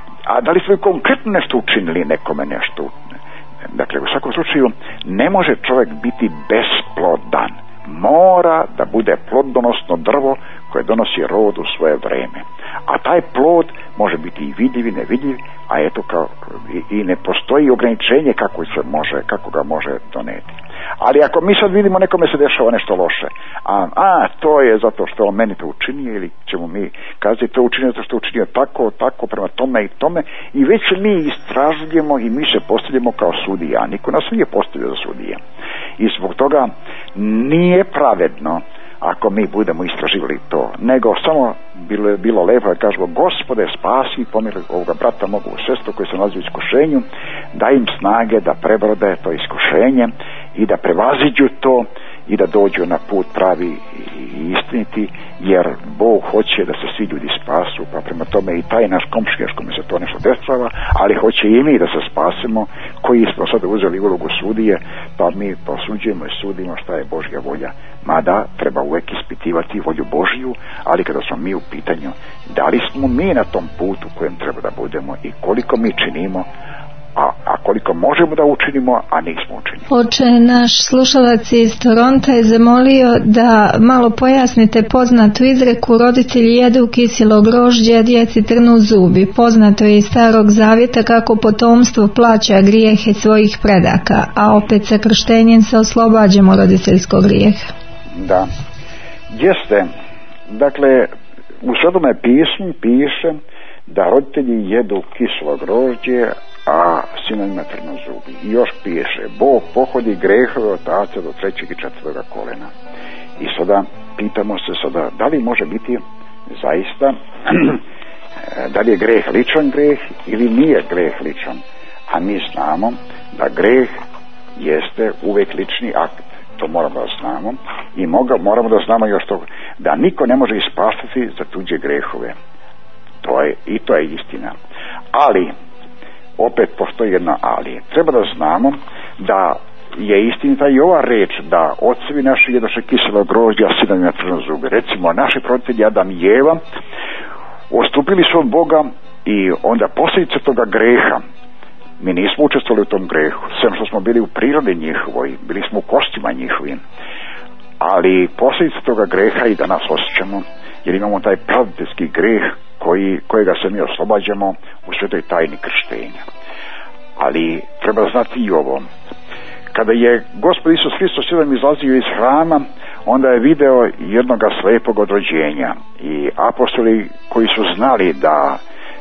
a da li smo konkretno nešto učinili nekome nešto? Dakle, u svakom slučaju ne može čovjek biti besplodan. Mora da bude plodonosno drvo koje donosi rod u svoje vreme. A taj plod može biti i vidljiv i nevidljiv, a eto kao i, i ne postoji ograničenje kako se može, kako ga može doneti. Ali ako mi sad vidimo nekome se dešava nešto loše, a, a to je zato što on meni to učinio, ili ćemo mi kazati to učinio zato što učinio tako, tako, prema tome i tome, i već mi istražujemo i mi se postavljamo kao sudija. Niko nas nije postavio za sudije. I zbog toga nije pravedno ako mi budemo istraživali to, nego samo bilo, bilo lepo da kažemo, Gospode, spasi, pomili ovoga brata, mogu sestru koji se nalazi u iskušenju, daj im snage da prebrode to iskušenje i da prevaziđu to i da dođu na put pravi i istiniti, jer Bog hoće da se svi ljudi spasu, pa prema tome i taj naš komšija kome se to nešto dešava, ali hoće i mi da se spasimo, koji smo sada uzeli ulogu sudije, pa mi posuđujemo i sudimo šta je Božja volja. Mada treba uvijek ispitivati volju Božju, ali kada smo mi u pitanju, da li smo mi na tom putu kojem treba da budemo i koliko mi činimo, A, a koliko možemo da učinimo, a nismo učinili. Oče, naš slušalac iz Toronta je zamolio da malo pojasnite poznatu izreku, roditelji jedu kiselo grožđe, a djeci trnu zubi. Poznato je iz Starog Zavjeta kako potomstvo plaća grijehe svojih predaka, a opet sa krštenjem se oslobađamo roditeljskog grijeha. Da, jeste. Dakle, u Svetome pismu piše da roditelji jedu kiselo grožđe, a sinovima trnu zubi. I još piše, Bog pohodi grehove otaca do trećeg i četvrtoga kolena. I sada pitamo se sada, da li može biti zaista da li je greh ličan greh ili nije greh ličan. A mi znamo da greh jeste uvijek lični akt. To moramo da znamo. I moga, moramo da znamo još to, da niko ne može ispaštati za tuđe grehove. To je, i to je istina. Ali opet postoji jedna ali. Treba da znamo da je istinita i ova reč da ocevi naši jedoše kiselo grožđe, a sinovima trnu zubi. Recimo, naši roditelji Adam i Eva odstupili su od Boga i onda posljedice toga greha. Mi nismo učestvovali u tom grehu, sem što smo bili u prirodi njihovoj, bili smo u kostima njihovim. Ali posljedice toga greha i danas osjećamo, jer imamo taj praviteljski greh koji, kojega se mi oslobađamo u svetoj tajni krštenja. Ali treba znati i ovo. Kada je Gospod Isus Hristos jedan izlazio iz hrama, onda je video jednog slepog od rođenja i apostoli koji su znali da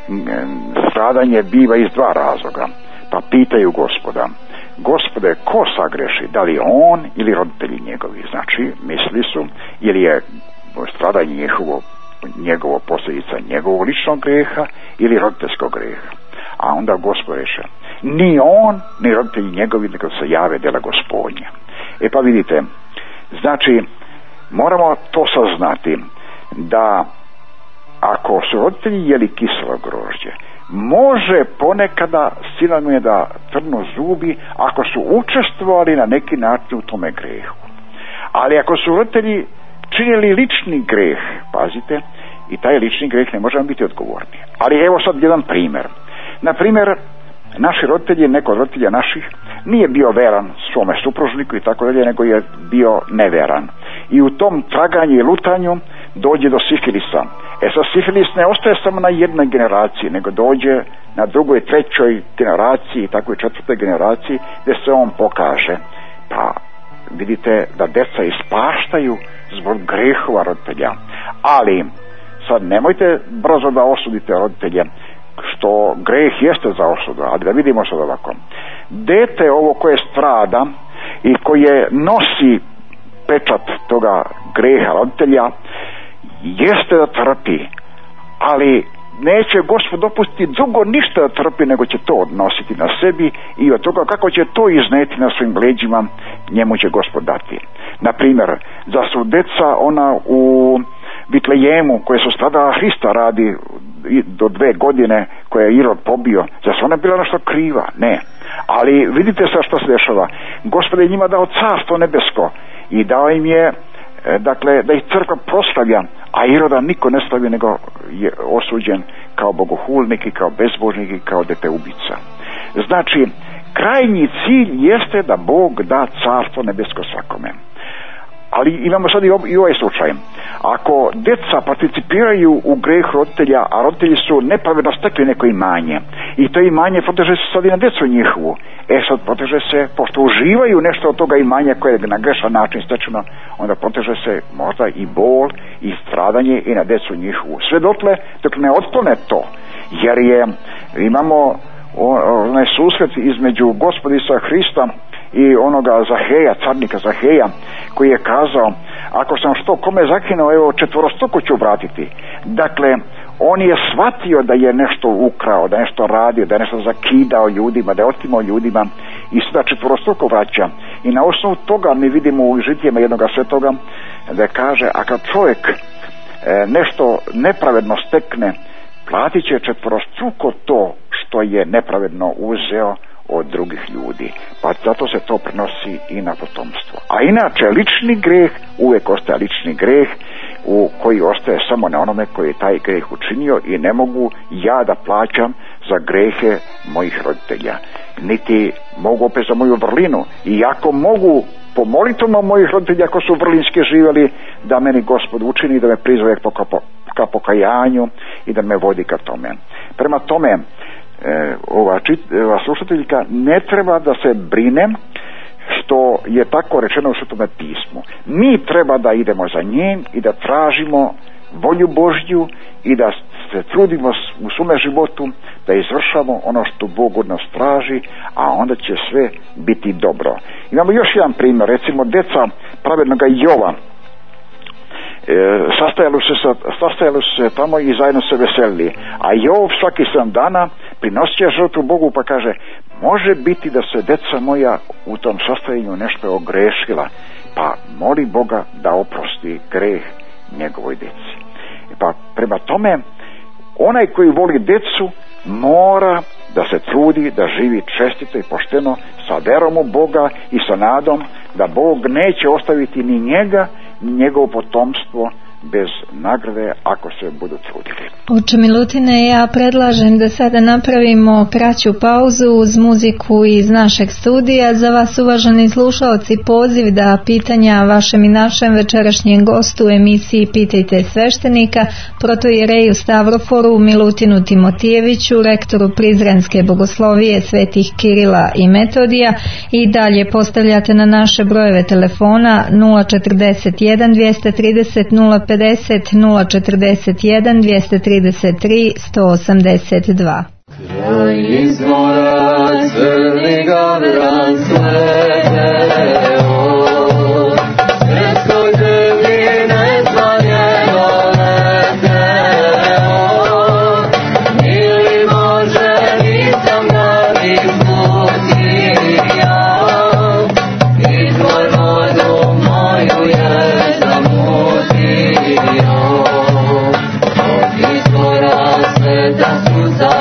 stradanje biva iz dva razloga, pa pitaju Gospoda: Gospode, ko sagreši, da li on ili roditelji njegovi? Znači, mislili su, ili je stradanje njegovo, njegovo posljedica njegovog ličnog greha ili roditeljskog greha. A onda Gospod reče: ni on ni roditelji njegovi, nego se jave djela Gospodnja. E pa vidite, znači moramo to saznati, da ako su roditelji jeli kiselo grožđe, može ponekada silno je da trnu zubi ako su učestvovali na neki način u tome grehu. Ali ako su roditelji činili lični greh, pazite, i taj lični greh ne možemo biti odgovorni. Ali evo sad jedan primjer. Na primjer, naši roditelji, neko od roditelja naših nije bio veran svome supružniku i tako dalje, nego je bio neveran. I u tom traganju i lutanju dođe do sifilisa. E sad, sifilis ne ostaje samo na jednoj generaciji, nego dođe na drugoj, trećoj generaciji i tako i četvrtoj generaciji, gdje se on pokaže. Pa vidite da deca ispaštaju zbog grehova roditelja. Ali sad nemojte brzo da osudite roditelje, što greh jeste za osudu, ali da vidimo sad ovako. Dete ovo koje strada i koje nosi pečat toga greha roditelja, jeste da trpi, ali neće Gospod dopustiti drugo ništa da trpi, nego će to odnositi na sebi i od toga kako će to izneti na svojim leđima, njemu će Gospod dati. Na primjer, da su deca ona u Vitlejemu koje su stradala Hrista radi do dve godine, koje je Irod pobio, da su ona bila nešto kriva? Ne. Ali vidite sad što se dešava. Gospod je njima dao carstvo nebesko i dao im je, dakle, da ih crkva proslavlja, a Iroda niko ne slavi, nego je osuđen kao bogohulnik i kao bezbožnik i kao dete ubica. Znači, krajnji cilj jeste da Bog da carstvo nebesko svakome. Ali imamo sad i, ob, i ovaj slučaj. Ako deca participiraju u grehu roditelja, a roditelji su nepravedno stekli neko imanje, i to imanje proteže se sad i na decu njihovu, e sad proteže se, pošto uživaju nešto od toga imanja koje je na grešan način stečeno, onda proteže se možda i bol i stradanje i na decu njihovu. Sve dotle dok ne otklone to, jer je, imamo onaj susret između Gospoda Isusa Hrista i onoga Zaheja, carnika Zaheja, koji je kazao: ako sam što kome zakinuo, evo četvorostruko ću vratiti. Dakle, on je shvatio da je nešto ukrao, da je nešto radio, da je nešto zakidao ljudima, da je otimao ljudima i sada četvorostruko vraća. I na osnovu toga mi vidimo u žitijama jednog svetoga da kaže: a kad čovjek e, nešto nepravedno stekne, platit će četvorostruko to što je nepravedno uzeo od drugih ljudi. Pa zato se to prenosi i na potomstvo. A inače, lični greh uvijek ostaje lični greh, u koji ostaje samo na onome koji je taj greh učinio, i ne mogu ja da plaćam za grehe mojih roditelja, niti mogu opet za moju vrlinu. I ako mogu po molitvama mojih roditelja, ako su vrlinski živjeli, da meni Gospod učini, da me prizove ka pokajanju i da me vodi ka tome. Prema tome, E, ova, čit, ova slušateljka ne treba da se brine što je tako rečeno u Svetome pismu. Mi treba da idemo za njim i da tražimo volju Božju i da se trudimo u svome životu da izvršamo ono što Bog od nas traži, a onda će sve biti dobro. Imamo još jedan primjer, recimo deca pravednoga Jova. E, sastajali su se, sastajali su se tamo i zajedno se veselili, a Jov svaki sedam dana prinosit će žrtvu Bogu, pa kaže: može biti da se deca moja u tom sastajanju nešto ogrešila, pa moli Boga da oprosti greh njegovoj deci. Pa prema tome, onaj koji voli decu mora da se trudi da živi čestito i pošteno, sa verom u Boga i sa nadom da Bog neće ostaviti ni njega ni njegovo potomstvo bez nagrade ako se budu trudili. Oče Milutine, ja predlažem da sada napravimo kraću pauzu uz muziku iz našeg studija. Za vas, uvaženi slušalci, poziv da pitanja vašem i našem večerašnjem gostu u emisiji Pitajte sveštenika, protoijereju Stavroforu Milutinu Timotijeviću, rektoru Prizrenske bogoslovije svetih Kirila i Metodija, i dalje postavljate na naše brojeve telefona nula četrdeset jedan dvjesto trideset nula pedeset, nula četrdeset jedan dvjesto trideset tri sto osamdeset dva. Kraj izvora crni Gavran sleteo, svetskoj zemlji nezvanjeno leteo, ili može nisam ga ni smutio, izvor vodu moju je zamutio, od izvora sveta suza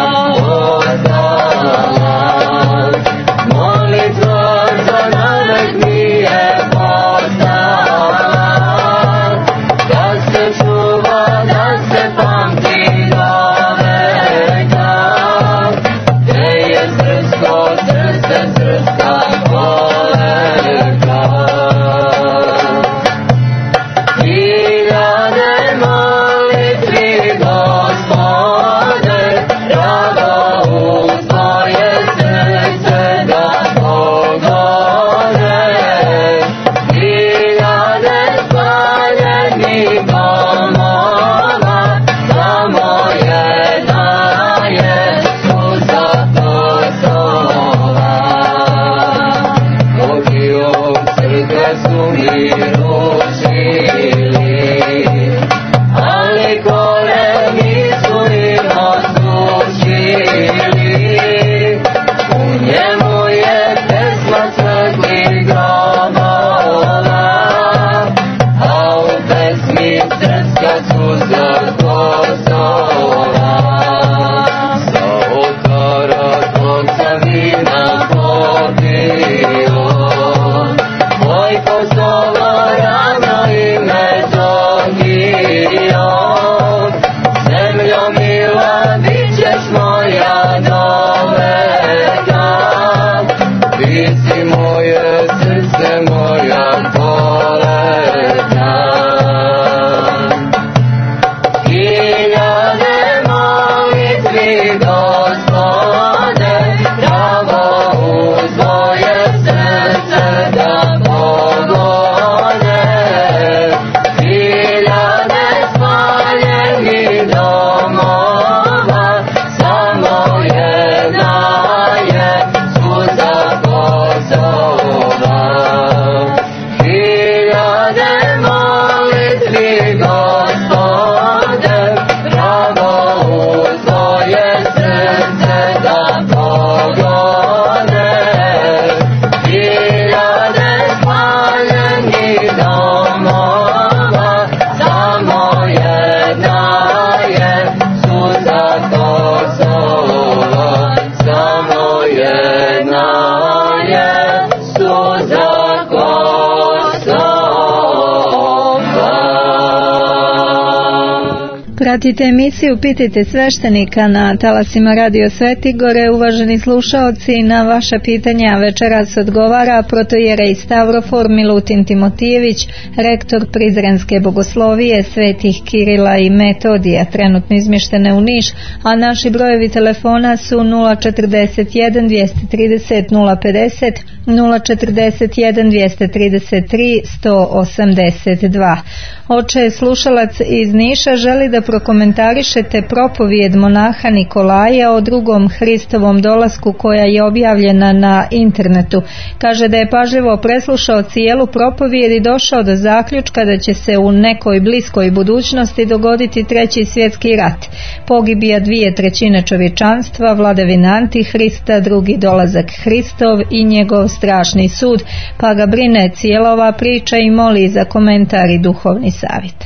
Pratite emisiju Pitajte sveštenika na talasima Radio Svetigore. Uvaženi slušaoci, na vaša pitanja večeras odgovara protoijerej Stavrofor Milutin Timotijević, rektor Prizrenske bogoslovije svetih Kirila i Metodija, trenutno izmještene u Niš, a naši brojevi telefona su nula četrdeset jedan dvjesto trideset nula pedeset, nula četrdeset jedan dvjesto trideset tri sto osamdeset dva. Oče, slušalac iz Niša želi da prokomentarišete propovijed monaha Nikolaja o drugom Hristovom dolasku koja je objavljena na internetu. Kaže da je pažljivo preslušao cijelu propovijed i došao do zaključka da će se u nekoj bliskoj budućnosti dogoditi treći svjetski rat, pogibija dvije trećine čovječanstva, vladavina Antihrista, drugi dolazak Hristov i njegov strašni sud, pa ga brine cijela ova priča i moli za komentar i duhovni savjet.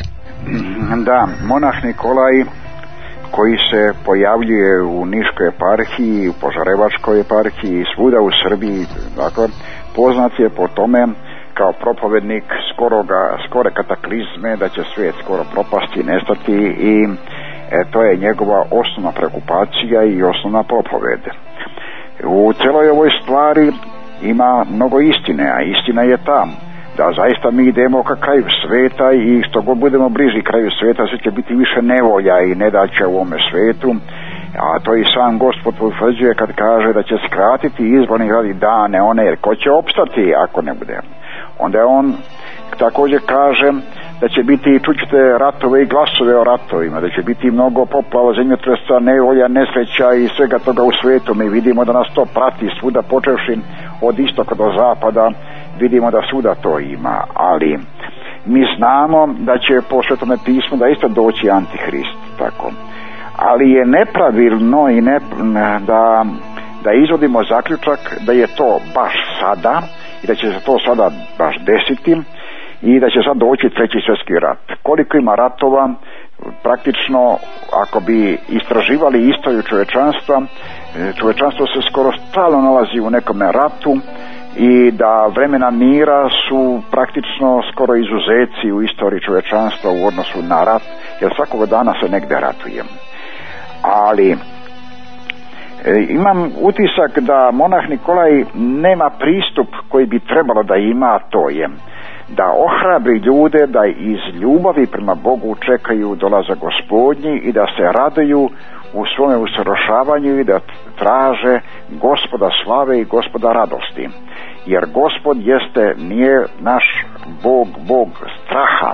Da, monah Nikolaj koji se pojavljuje u Niškoj eparhiji, u Požarevačkoj eparhiji i svuda u Srbiji, dakle, poznat je po tome kao propovednik skoroga, skore kataklizme, da će svijet skoro propasti, nestati i e, to je njegova osnovna preokupacija i osnovna propoved. U celoj ovoj stvari ima mnogo istine, a istina je ta da zaista mi idemo ka kraju sveta i što god budemo bliži kraju sveta sve će biti više nevolja i nedaća u ovome svetu, a to i sam Gospod potvrđuje kad kaže da će skratiti izborni radi dane one, jer ko će opstati ako ne bude. Onda on također kaže da će biti, čućete ratove i glasove o ratovima, da će biti mnogo poplava, zemljotresa, nevolja, nesreća i svega toga u svijetu. Mi vidimo da nas to prati svuda, počevši od istoka do zapada, vidimo da svuda to ima, ali mi znamo da će po Svetome pismu da isto doći Antihrist, tako. Ali je nepravilno i ne, da, da izvodimo zaključak da je to baš sada i da će se to sada baš desiti i da će sad doći treći svjetski rat. Koliko ima ratova, praktično ako bi istraživali istoriju čovječanstva, čovječanstvo se skoro stalno nalazi u nekome ratu i da vremena mira su praktično skoro izuzeci u istoriji čovječanstva u odnosu na rat, jer svakog dana se negdje ratuje. Ali e, imam utisak da monah Nikolaj nema pristup koji bi trebalo da ima, to je da ohrabri ljude da iz ljubavi prema Bogu čekaju dolazak Gospodnji i da se raduju u svome usavršavanju i da traže Gospoda slave i Gospoda radosti. Jer Gospod jeste, nije naš Bog, Bog straha.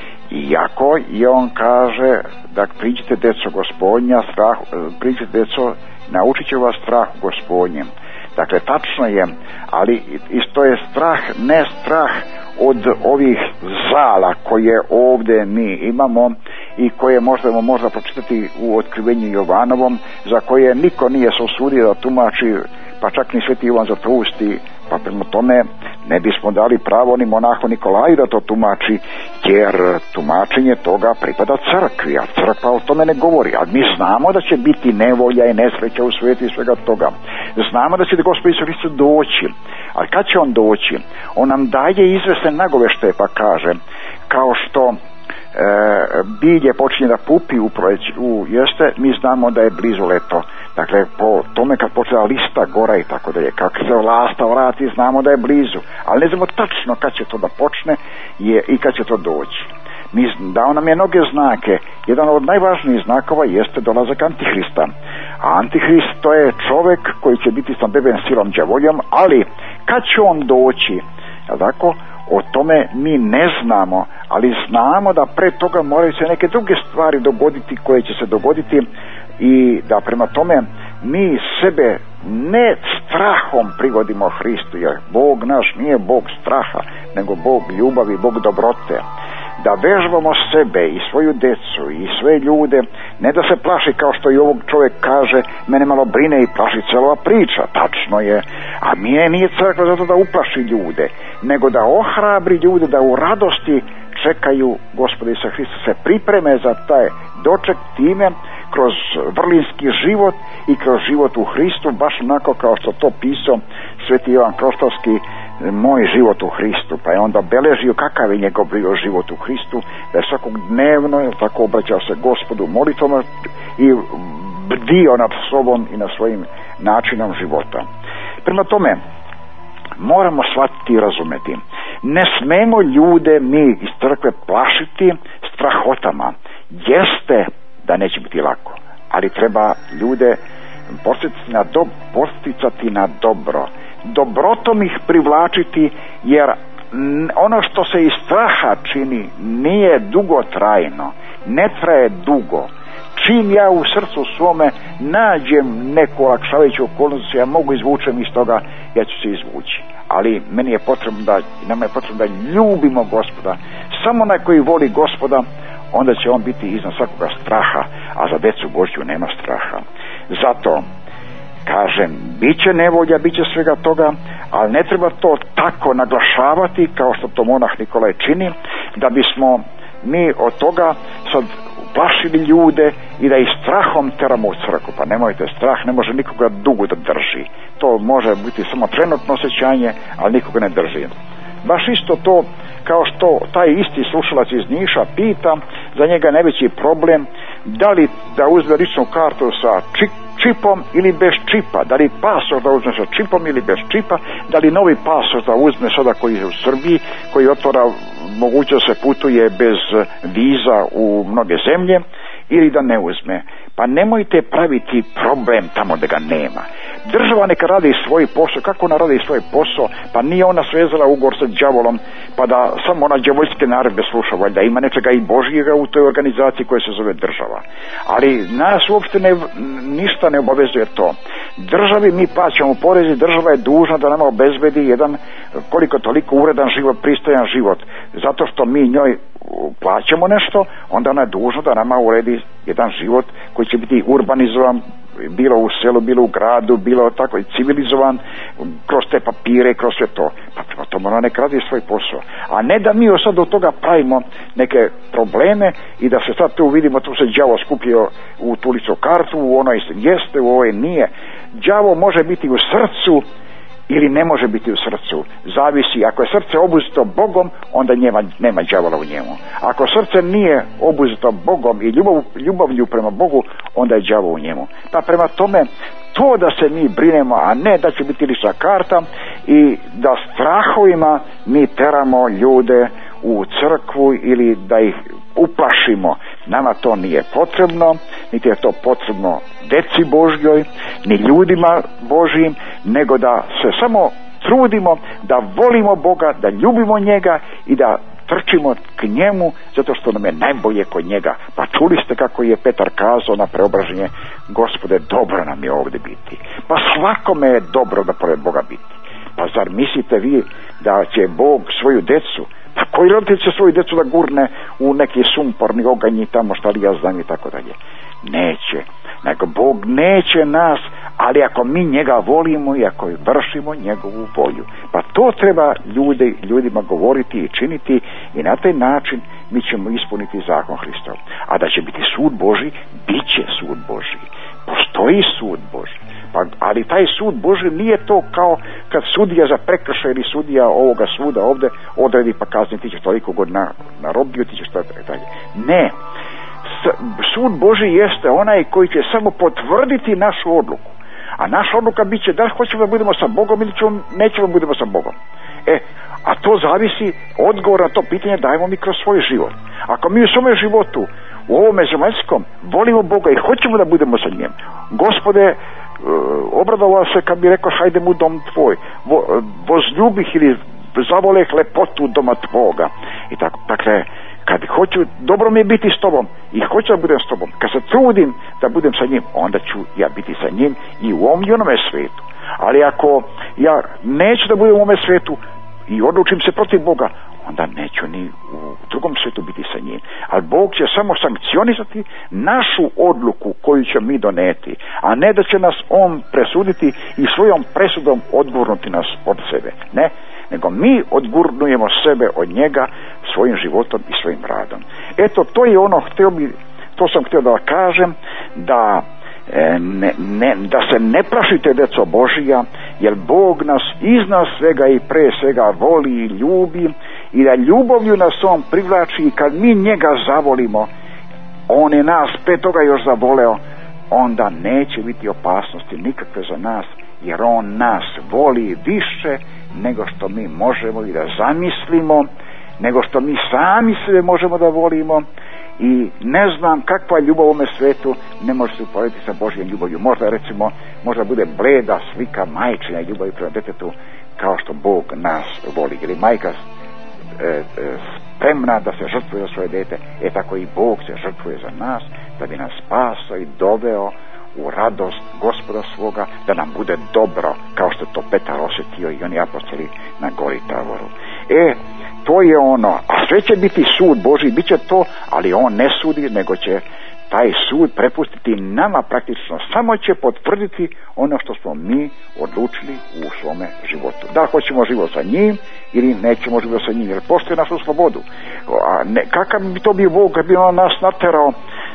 Iako i on kaže da priđite deco Gospodnja, strah, priđite deco, naučit će vas strahu Gospodnjem. Dakle, tačno je, ali isto je strah, ne strah od ovih zala koje ovdje mi imamo i koje možemo možda pročitati u Otkrivenju Jovanovom, za koje niko nije se usudio da tumači, pa čak ni Sveti Ivan Zlatousti, pa prema tome ne bismo dali pravo ni monahu Nikolaju da to tumači, jer tumačenje toga pripada crkvi, a crkva o tome ne govori. Ali mi znamo da će biti nevolja i nesreća u svijetu i svega toga. Znamo da će Gospod Isus Hristos doći, ali kad će on doći? On nam daje izvesne nagoveštaje, pa kaže, kao što e, bilje počinje da pupi u, proleći, u jeste, mi znamo da je blizu leto. Dakle, po tome kad počela lista gora i tako dalje, kako se lasta vrati, znamo da je blizu, ali ne znamo tačno kad će to da počne je, i kad će to doći. Mi dao nam je mnoge znake. Jedan od najvažnijih znakova jeste dolazak Antihrista. A Antihrist to je čovjek koji će biti snabdeven silom đavoljom, ali kad će on doći, tako, o tome mi ne znamo, ali znamo da pre toga moraju se neke druge stvari dogoditi koje će se dogoditi i da prema tome mi sebe ne strahom prigodimo Hristu, jer Bog naš nije Bog straha, nego Bog ljubavi, Bog dobrote. Da vežbamo sebe i svoju decu i sve ljude, ne da se plaši kao što i ovog čovjek kaže, mene malo brine i plaši cijela priča, tačno je, a mi je nije crkva zato da uplaši ljude, nego da ohrabri ljude da u radosti čekaju Gospoda Isusa Hrista, se pripreme za taj doček time kroz vrlinski život i kroz život u Hristu, baš onako kao što to pisao Sveti Ivan Krostovski, moj život u Hristu, pa je onda beležio kakav je njegov bio život u Hristu, da je svakog dnevno je tako obraćao se Gospodu molitvama i bdio nad sobom i na svojim načinom života. Prema tome, moramo shvatiti i razumeti, ne smemo ljude mi iz crkve plašiti strahotama. Jeste da neće biti lako, ali treba ljude posticati na, do, posticati na dobro, dobrotom ih privlačiti, jer ono što se iz straha čini nije dugotrajno, ne traje dugo. Čim ja u srcu svome nađem neku olakšavajuću okolnost, ja mogu izvučem iz toga, ja ću se izvući. Ali meni je potrebno da, nama je potrebno da ljubimo Gospoda. Samo onaj koji voli Gospoda, onda će on biti iznad svakoga straha, a za decu Božju nema straha. Zato kažem, bit će nevolja, bit će svega toga, ali ne treba to tako naglašavati kao što to monah Nikolaj čini, da bismo mi od toga sad plašili ljude i da ih strahom teramo u crkvu. Pa nemojte, strah ne može nikoga dugo da drži. To može biti samo trenutno osjećanje, ali nikoga ne drži. baš isto to kao što taj isti slušalac iz Niša pita, za njega najveći problem da li da uzme ličnu kartu sa čip, čipom ili bez čipa, da li pasoš da uzme sa čipom ili bez čipa, da li novi pasoš da uzme sada koji je u Srbiji, koji otvara mogućnost se putuje bez viza u mnoge zemlje, ili da ne uzme. Pa nemojte praviti problem tamo da ga nema. Država neka radi svoj posao. Kako ona radi svoj posao? Pa nije ona svezala ugovor sa đavolom pa da samo ona đavoljske naredbe sluša, valjda ima nečega i Božjega u toj organizaciji koja se zove država. Ali nas uopšte ne, ništa ne obavezuje to. Državi mi plaćamo porezi, država je dužna da nama obezbedi jedan koliko toliko uredan život, pristojan život. Zato što mi njoj plaćamo nešto, onda ona je dužna da nama uredi jedan život koji će biti urbanizovan, bilo u selu, bilo u gradu, bilo tako i civilizovan, kroz te papire, kroz sve to. Pa prema tome ona nek radi svoj posao. A ne da mi sad od toga pravimo neke probleme i da se sad tu vidimo, tu se đavo skupio u tu ličnu kartu, u onoj jeste, u ovoj nije. Đavo može biti u srcu ili ne može biti u srcu. Zavisi, ako je srce obuzito Bogom, onda nema, nema đavola u njemu. Ako srce nije obuzito Bogom i ljubav, ljubavlju prema Bogu, onda je đavo u njemu. Pa prema tome, to da se mi brinemo, a ne da će biti lična karta i da strahovima mi teramo ljude u crkvu ili da ih uplašimo. Nama to nije potrebno, niti je to potrebno deci Božjoj, ni ljudima Božjim, nego da se samo trudimo da volimo Boga, da ljubimo njega i da trčimo k njemu zato što nam je najbolje kod njega. Pa čuli ste kako je Petar kazao na preobraženje: Gospode, dobro nam je ovdje biti. Pa svakome je dobro da pored Boga biti. Pa zar mislite vi da će Bog svoju decu, pa koji roditelj će svoju decu da gurne u neki sumporni oganj i tamo šta li ja znam i tako dalje? Neće. Nego Bog neće nas, ali ako mi njega volimo i ako vršimo njegovu volju. Pa to treba ljudi, ljudima govoriti i činiti i na taj način mi ćemo ispuniti zakon Hristov. A da će biti sud Božji, bit će sud Božji. Postoji sud Božji. Pa, ali taj sud Božji nije to kao kad sudija za prekršaj ili sudija ovoga suda ovdje odredi pa kazni ti ćeš toliko godina na robiju, ti ćeš to dalje. Ne. Sud Božji jeste onaj koji će samo potvrditi našu odluku. A naša odluka bit će da hoćemo da budemo sa Bogom ili ćemo, nećemo da budemo sa Bogom. E, a to zavisi, odgovor na to pitanje dajemo mi kroz svoj život. Ako mi u svome životu, u ovome zemaljskom, volimo Boga i hoćemo da budemo sa njim, Gospode, obradovao se kad bi rekao hajdem u dom tvoj, Vo, vozljubih ili zavoleh lepotu doma tvoga. I tako, dakle, kad hoću, dobro mi je biti s tobom i hoću da budem s tobom, kad se trudim da budem sa njim, onda ću ja biti sa njim i u ovom i onome svijetu. Ali ako ja neću da budem u ovome svijetu i odlučim se protiv Boga, onda neću ni u drugom svijetu biti sa njim. Ali Bog će samo sankcionisati našu odluku koju će mi doneti, a ne da će nas On presuditi i svojom presudom odgurnuti nas od sebe. Ne, nego mi odgurnujemo sebe od njega svojim životom i svojim radom. Eto, to je ono, htio bi, to sam htio da kažem, da Ne, ne, da se ne plašite, deco Božija, jer Bog nas iznad svega i pre svega voli i ljubi i da ljubavlju nas On privlači i kad mi njega zavolimo, On je nas pre toga još zavoleo, onda neće biti opasnosti nikakve za nas, jer On nas voli više nego što mi možemo i da zamislimo, nego što mi sami sebe možemo da volimo. I ne znam kakva ljubav u ovome svetu ne može se uporediti sa Božjom ljubavlju. Možda recimo, možda bude bleda slika majčine ljubavi prema detetu, kao što Bog nas voli. Ili majka e, e, spremna da se žrtvuje za svoje dete, e tako i Bog se žrtvuje za nas, da bi nas spasao i doveo u radost Gospoda svoga, da nam bude dobro, kao što to Petar osjetio i oni apostoli na gori Tavoru. E, to je ono, a sve će biti sud Božji, bit će to, ali On ne sudi, nego će taj sud prepustiti nama praktično, samo će potvrditi ono što smo mi odlučili u svome životu. Da hoćemo život sa njim ili nećemo život sa njim, jer postoji našu slobodu. A ne, kakav bi to bio Bog kad bi On nas naterao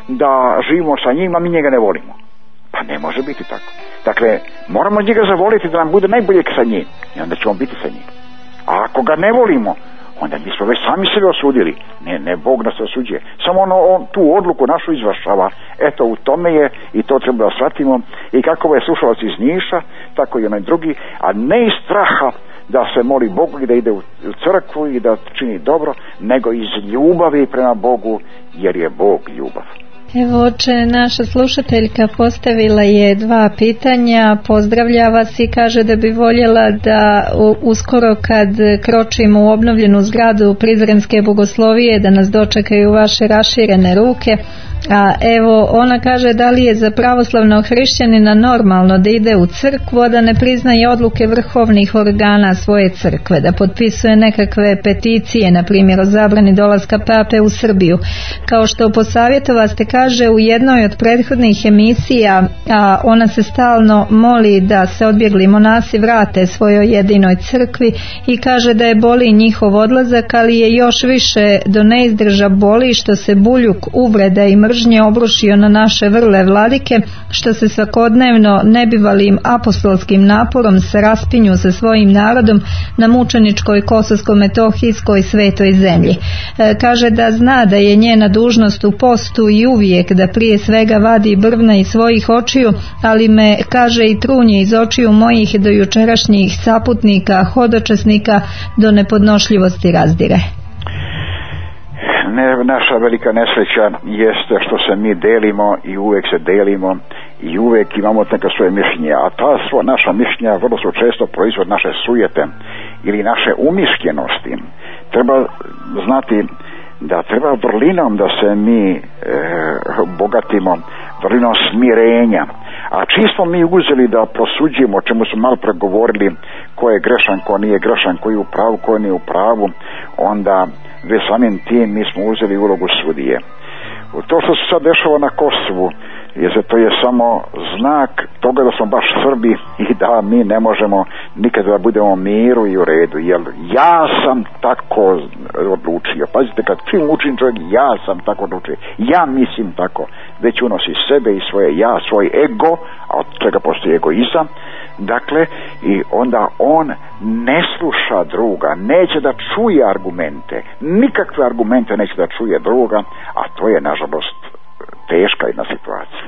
da živimo sa njim, a mi njega ne volimo? Pa ne može biti tako. Dakle, moramo njega zavoliti da nam bude najbolje sa njim i onda ćemo biti sa njim. A ako ga ne volimo, onda mi smo već sami sebe osudili. Ne, ne, Bog nas osuđuje. Samo ono, on tu odluku našu izvršava. Eto, u tome je, i to treba da shvatimo. I kako je slušalac iz Niša, tako i onaj drugi, a ne iz straha da se moli Bogu i da ide u crkvu i da čini dobro, nego iz ljubavi prema Bogu, jer je Bog ljubav. Evo, oče, naša slušateljka postavila je dva pitanja, pozdravlja vas i kaže da bi voljela da uskoro kad kročimo u obnovljenu zgradu Prizrenske bogoslovije da nas dočekaju vaše raširene ruke. A evo, ona kaže da li je za pravoslavnog hrišćanina normalno da ide u crkvu, a da ne priznaje odluke vrhovnih organa svoje crkve, da potpisuje nekakve peticije, na primjer o zabrani dolaska pape u Srbiju. Kao što posavjetovaste, kaže u jednoj od prethodnih emisija, a ona se stalno moli da se odbjegli monasi vrate svojoj jedinoj crkvi i kaže da je boli njihov odlazak, ali je još više do neizdrža boli što se buljuk uvreda i mržnje obrušio na naše vrle vladike, što se svakodnevno nebivalim apostolskim naporom se raspinju sa svojim narodom na mučeničkoj kosovsko-metohijskoj svetoj zemlji. E, kaže da zna da je njena dužnost u postu i uvijek da prije svega vadi brvna iz svojih očiju, ali me, kaže, i trunje iz očiju mojih do jučerašnjih saputnika, hodočasnika do nepodnošljivosti razdire. Ne, naša velika nesreća jeste što se mi delimo i uvijek se delimo i uvijek imamo neka svoje mišljenje, a ta svo, naša mišljenja vrlo su često proizvod naše sujete ili naše umišljenosti. Treba znati da treba vrlinom da se mi e, bogatimo, vrlinom smirenja. A čisto mi uzeli da prosuđujemo, o čemu smo malo pregovorili, ko je grešan, ko nije grešan, ko je u pravu, ko nije u pravu, onda već samim tim mi smo uzeli ulogu sudije. To što se sad dešava na Kosovu, je, to je samo znak toga da smo baš Srbi i da mi ne možemo nikada da budemo u miru i u redu, jer ja sam tako odlučio. Pazite, kad čim učin čovjek, ja sam tako odlučio, ja mislim tako, već unosi sebe i svoje ja, svoj ego, a od čega postoji egoizam. Dakle, i onda on ne sluša druga, neće da čuje argumente, nikakve argumente neće da čuje druga, a to je nažalost teška jedna situacija.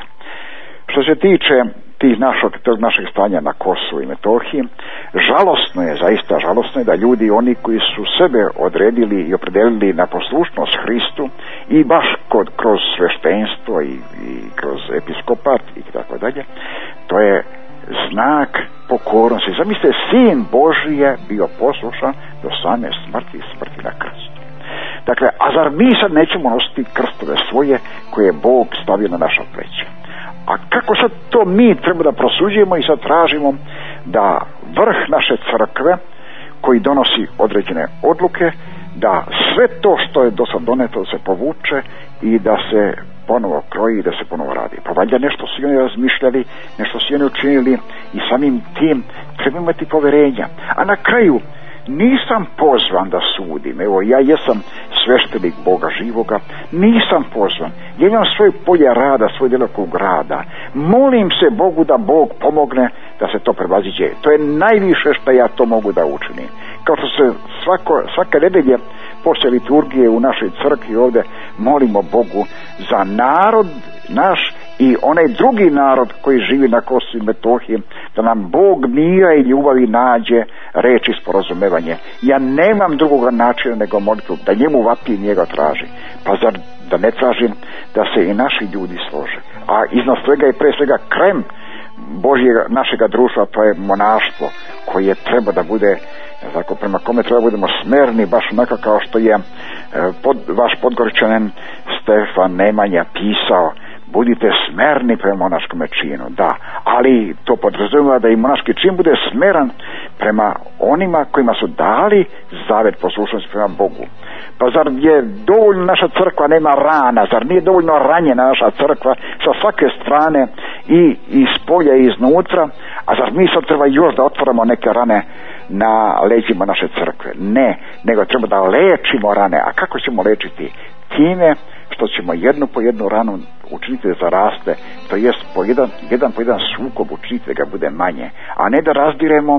Što se tiče tih našog, tog našeg stanja na Kosovu i Metohiji, žalosno je, zaista žalosno je da ljudi, oni koji su sebe odredili i opredelili na poslušnost Hristu i baš kod, kroz sveštenstvo i, i kroz episkopat i tako dalje, to je znak pokornosti. Zamislite, sin Božji je bio poslušan do same smrti i smrti na krstu. Dakle, a zar mi sad nećemo nositi krstove svoje koje je Bog stavio na naša pleća? A kako sad to mi treba da prosuđujemo i sad tražimo da vrh naše crkve koji donosi određene odluke, da sve to što je do sad doneto se povuče i da se ponovo kroji i da se ponovo radi. Pa valjda nešto su oni razmišljali, nešto su oni učinili i samim tim treba imati poverenja. A na kraju nisam pozvan da sudim. Evo, ja jesam sveštenik Boga živoga, nisam pozvan. Ja imam svoje polje rada, svoj djelokrug rada. Molim se Bogu da Bog pomogne da se to prevaziđe. To je najviše što ja to mogu da učinim. Kao što se svako, svake nedelje poslije liturgije u našoj crkvi ovdje molimo Bogu za narod naš i onaj drugi narod koji živi na Kosovu i Metohiji, da nam Bog mira i ljubavi nađe reči sporazumevanje. Ja nemam drugoga načina nego molitvu, da njemu vapi i njega traži. Pa zar da ne tražim da se i naši ljudi slože? A iznad svega i pre svega krem Božjega našega društva, to je monaštvo koje treba da bude, tako, prema kome treba da budemo smerni, baš onako kao što je pod, vaš Podgoričanin Stefan Nemanja pisao, budite smerni prema monaškom činu, da, ali to podrazumijeva da i monaški čin bude smeran prema onima kojima su dali zavet poslušnosti prema Bogu. Pa zar je dovoljno naša crkva nema rana, zar nije dovoljno ranjena naša crkva sa svake strane i iz polja i iznutra, a zar mi sad treba još da otvoramo neke rane na leđima naše crkve? Ne, nego treba da lečimo rane. A kako ćemo lečiti? Time što ćemo jednu po jednu ranu učiniti da zaraste, to jest po jedan, jedan po jedan sukob učiniti da ga bude manje, a ne da razdiremo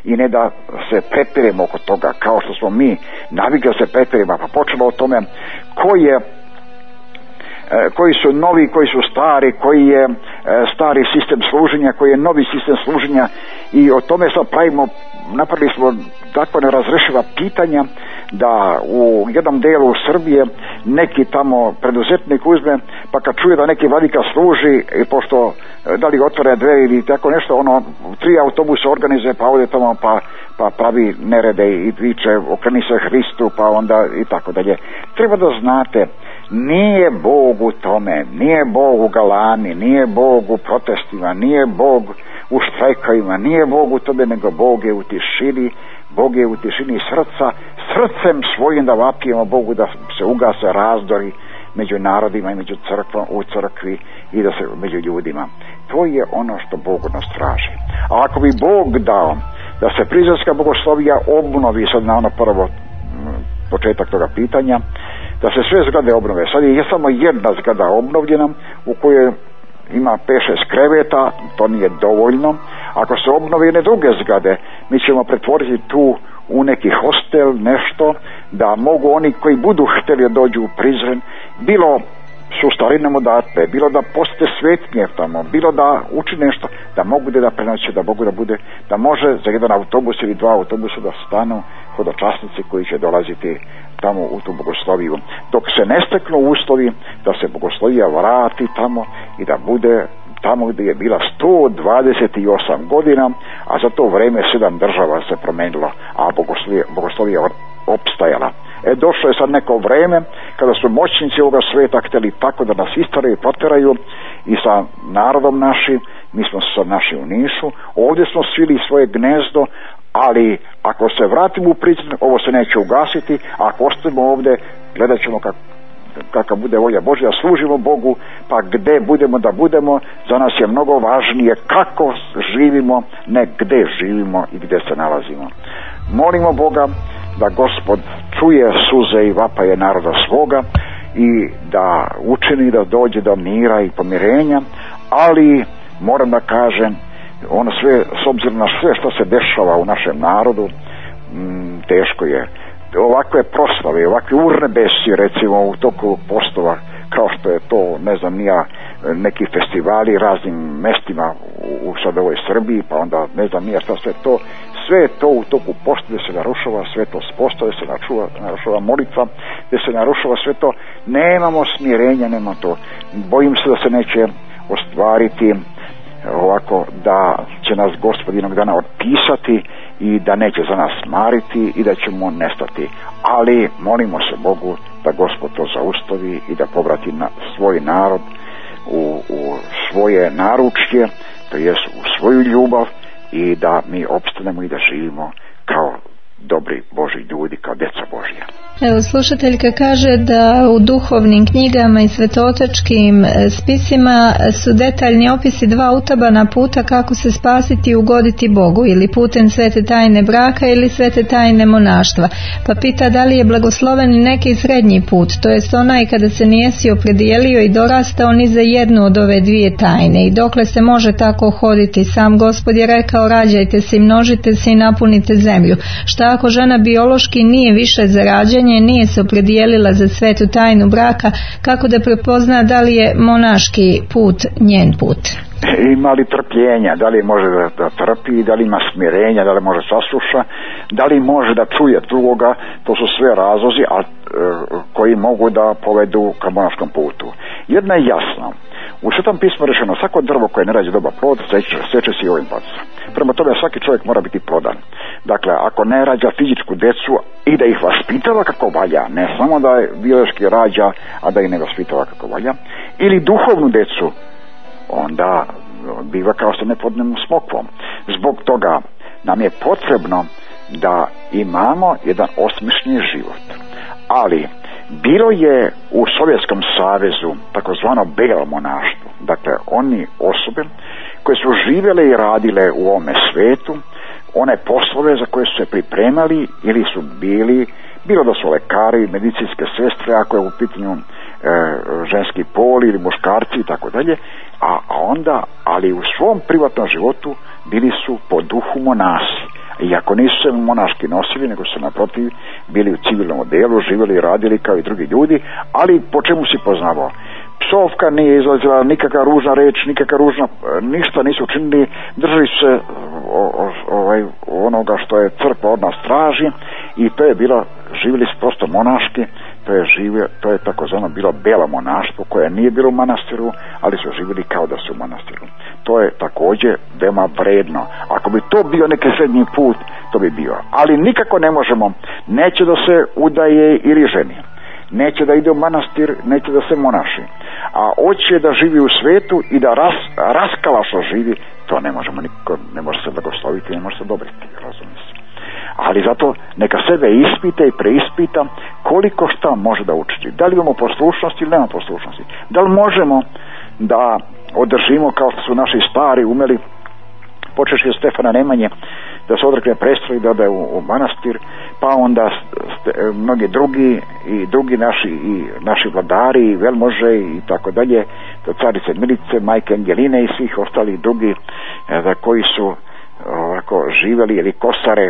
i ne da se prepiremo oko toga kao što smo mi navikli da se prepiremo, pa počelo o tome ko je koji su novi, koji su stari, koji je stari sistem služenja, koji je novi sistem služenja, i o tome sad pravimo, napravili smo takva nerazrešiva pitanja da u jednom delu Srbije neki tamo preduzetnik uzme, pa kad čuje da neki vladika služi, i pošto da li otvore dveri ili tako nešto, ono tri autobusa organizuje, pa ovdje tamo pa, pa pravi nerede i viče okreni se Hristu, pa onda i tako dalje. Treba da znate, nije Bog u tome, nije Bog u galami, nije Bog u protestima, nije Bog u štrajkovima, nije Bog u tome, nego Bog je u tišini, Bog je u tišini srca, srcem svojim da vapijemo Bogu da se ugase razdori među narodima i među crkvom, u crkvi i da se među ljudima. To je ono što Bog od nas traži. A ako bi Bog dao da se prizorska bogoslovija obnovi, sad na ono prvo početak toga pitanja, da se sve zgrade obnove. Sad je samo jedna zgrada obnovljena u kojoj ima pet šest kreveta, to nije dovoljno. Ako se obnovi jedne druge zgrade, mi ćemo pretvoriti tu u neki hostel, nešto, da mogu oni koji budu htjeli da dođu u Prizren, bilo su starinom odatle, bilo da posjete Svetnje tamo, bilo da uči nešto, da mogu da prenoće, da mogu da bude, da može za jedan autobus ili dva autobusa da stanu hodočasnici koji će dolaziti tamo u tu bogosloviju. Dok se ne steknu uslovi da se bogoslovija vrati tamo i da bude tamo gdje je bila sto dvadeset osam godina, a za to vrijeme sedam država se promenilo, a bogoslovija, bogoslovija opstajala. E, došlo je sad neko vrijeme kada su moćnici ovoga sveta htjeli tako da nas istaraju i poteraju i sa narodom našim, mi smo se sad naši u Nišu, ovdje smo svili svoje gnezdo, ali ako se vratimo u Prizren, ovo se neće ugasiti, a ako ostavimo ovdje, gledat ćemo kako kakva bude volja Božja, služimo Bogu, pa gdje budemo da budemo, za nas je mnogo važnije kako živimo, ne gdje živimo i gdje se nalazimo. Molimo Boga da Gospod čuje suze i vapaje naroda svoga i da učini da dođe do mira i pomirenja, ali moram da kažem, ono sve, s obzirom na sve što se dešava u našem narodu, m, teško je. Ovakve proslave, ovakve urnebesi recimo u toku postova, kao što je to, ne znam, nija, neki festivali raznim mestima u, u sad ovoj Srbiji, pa onda ne znam nija šta sve to, sve je to u toku postave se narušava, sve to s postave se narušava, narušava molitva, gdje se narušava sve to, nemamo smirenja, nema to, bojim se da se neće ostvariti ovako, da će nas Gospod jednog dana otpisati i da neće za nas mariti i da ćemo nestati, ali molimo se Bogu da Gospod to zaustavi i da povrati na svoj narod u, u svoje naručje, to jest u svoju ljubav, i da mi opstanemo i da živimo kao dobri Božji ljudi, kao djeca Božja. Evo, slušateljka kaže da u duhovnim knjigama i svetootačkim spisima su detaljni opisi dva utabana puta kako se spasiti i ugoditi Bogu, ili putem svete tajne braka ili svete tajne monaštva. Pa pita da li je blagosloven neki srednji put, to jest onaj kada se nijesi opredijelio i dorastao ni za jednu od ove dvije tajne, i dokle se može tako hoditi. Sam Gospod je rekao: rađajte se i množite se i napunite zemlju. Šta ako žena biološki nije više za rađanje, nije se opredijelila za svetu tajnu braka, kako da prepozna da li je monaški put njen put? Ima li trpljenja, da li može da, da trpi, da li ima smirenja, da li može sasluša, da li može da čuje drugoga, to su sve razlozi a, e, koji mogu da povedu ka monaškom putu. Jedno je jasno, u Svetom pismu rečeno, svako drvo koje ne rađe dobar plod, seče, seče se i ovim paca. Prema tome svaki čovjek mora biti plodan. Dakle, ako ne rađa fizičku djecu i da ih vaspitava kako valja, ne samo da je biološki rađa, a da ih ne vaspitava kako valja, ili duhovnu djecu, onda biva kao sa neplodnim smokvom. Zbog toga nam je potrebno da imamo jedan osmišljeni život. Ali bilo je u Sovjetskom savezu takozvano belo monaštvo, dakle oni osobe koje su živjele i radile u ovome svetu, one poslove za koje su se pripremali ili su bili, bilo da su lekari, medicinske sestre, ako je u pitanju e, ženski pol ili muškarci i tako dalje, a onda, ali u svom privatnom životu bili su po duhu monasi, Iako nisu se monaški nosili, nego su naprotiv bili u civilnom odelu, živjeli i radili kao i drugi ljudi, ali po čemu si poznavao? Psovka nije izlazila, nikakva ružna reč, nikakva ružna, ništa nisu učinili, držali se o, o, ovaj, onoga što je crkva od nas traži i to je bilo, živjeli su prosto monaški, to je, živio, to je takozvano bilo belo monaštvo koje nije bilo u manastiru, ali su živjeli kao da su u manastiru. To je također veoma vredno. Ako bi to bio neki srednji put, to bi bio. Ali nikako ne možemo, neće da se udaje ili ženi, neće da ide u manastir, neće da se monaši, a hoće da živi u svetu i da ras, raskalašno živi, to ne možemo nikako, ne može se blagosloviti, ne može se odobriti, razumije se. Ali zato neka sebe ispita i preispita koliko šta može da učini. Da li imamo poslušnosti ili nema poslušnosti. Da li možemo da održimo kao što su naši stari umeli, počeši od Stefana Nemanje, da se odrekne prestoji, da ode u, u manastir, pa onda ste, mnogi drugi i drugi naši i naši vladari i velmože i tako dalje, do carice Milice, majke Angeline i svih ostalih drugi da, koji su ovako živjeli, ili Kosare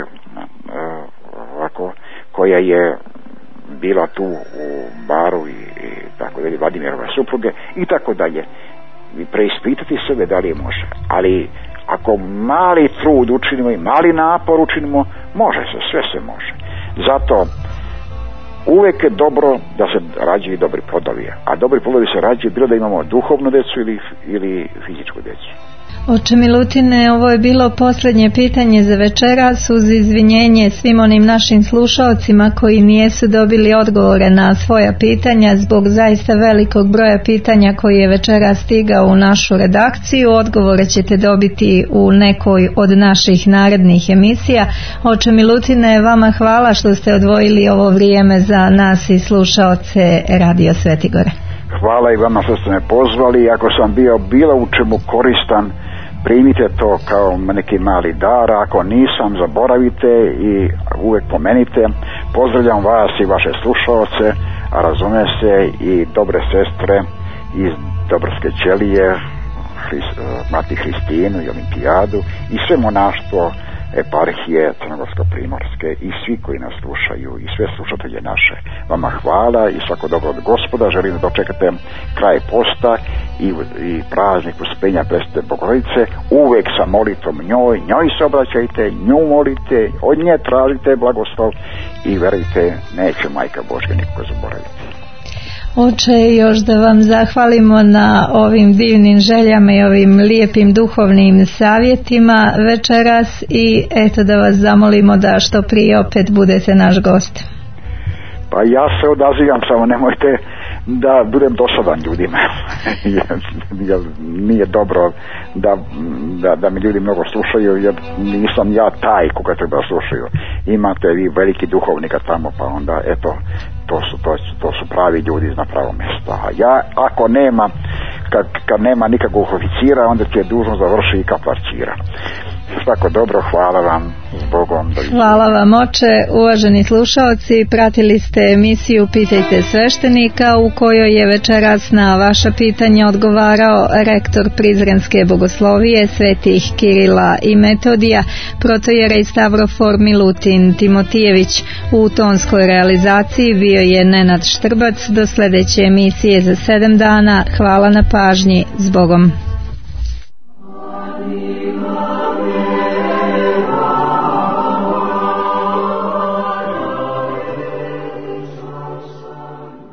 ovako, koja je bila tu u Baru i, i tako dalje, Vladimirove supruge i tako dalje, i preispitati sebe da li je može. Ali ako mali trud učinimo i mali napor učinimo, može se, sve se može. Zato uvijek je dobro da se rađaju dobri plodovi, a dobri plodovi se rađaju bilo da imamo duhovnu djecu ili, ili fizičku djecu. Oče Milutine, ovo je bilo posljednje pitanje za večeras, uz izvinjenje svim onim našim slušalcima koji nijesu dobili odgovore na svoja pitanja zbog zaista velikog broja pitanja koji je večeras stigao u našu redakciju. Odgovore ćete dobiti u nekoj od naših narednih emisija. Oče Milutine, vama hvala što ste odvojili ovo vrijeme za nas i slušaoce Radio Svetigora. Hvala i vama što ste me pozvali. Ako sam bio bilo u čemu koristan, primite to kao neki mali dar, ako nisam, zaboravite i uvijek pomenite. Pozdravljam vas i vaše slušalce, a razume se i dobre sestre iz Dobrske ćelije, Hrist, Mati Hristinu i Olimpijadu i sve monaštvo eparhije Crnogorsko-primorske i svi koji nas slušaju i sve slušatelje naše. Vama hvala i svako dobro od Gospoda. Želim da dočekate kraj posta i, i praznik Uspenja Presvete Bogorodice uvek sa molitvom njoj, njoj se obraćajte, nju molite, od nje tražite blagoslov i verujte, neće Majka Božja nikoga zaboraviti. Oče, još da vam zahvalimo na ovim divnim željama i ovim lijepim duhovnim savjetima večeras i eto da vas zamolimo da što prije opet budete naš gost. Pa ja se odazivam, samo nemojte da budem dosadan ljudima. Jer nije dobro da, da, da mi ljudi mnogo slušaju, jer nisam ja taj koga treba slušaju. Imate vi veliki duhovnika tamo, pa onda eto, to su, to, to su pravi ljudi na pravo mjesto. A ja, ako nema, kad, kad nema nikakvog oficira, onda će dužno završi i kaplarčira. Svako dobro, hvala vam, s Bogom. Hvala vam, oče. Uvaženi slušaoci, pratili ste emisiju Pitajte sveštenika u kojoj je večeras na vaša pitanja odgovarao rektor Prizrenske bogoslovije svetih Kirila i Metodija, protojerej Stavrofor Milutin Timotijević. U tonskoj realizaciji bio je Nenad Štrbac. Do sljedeće emisije za sedam dana. Hvala na pažnji. S Bogom.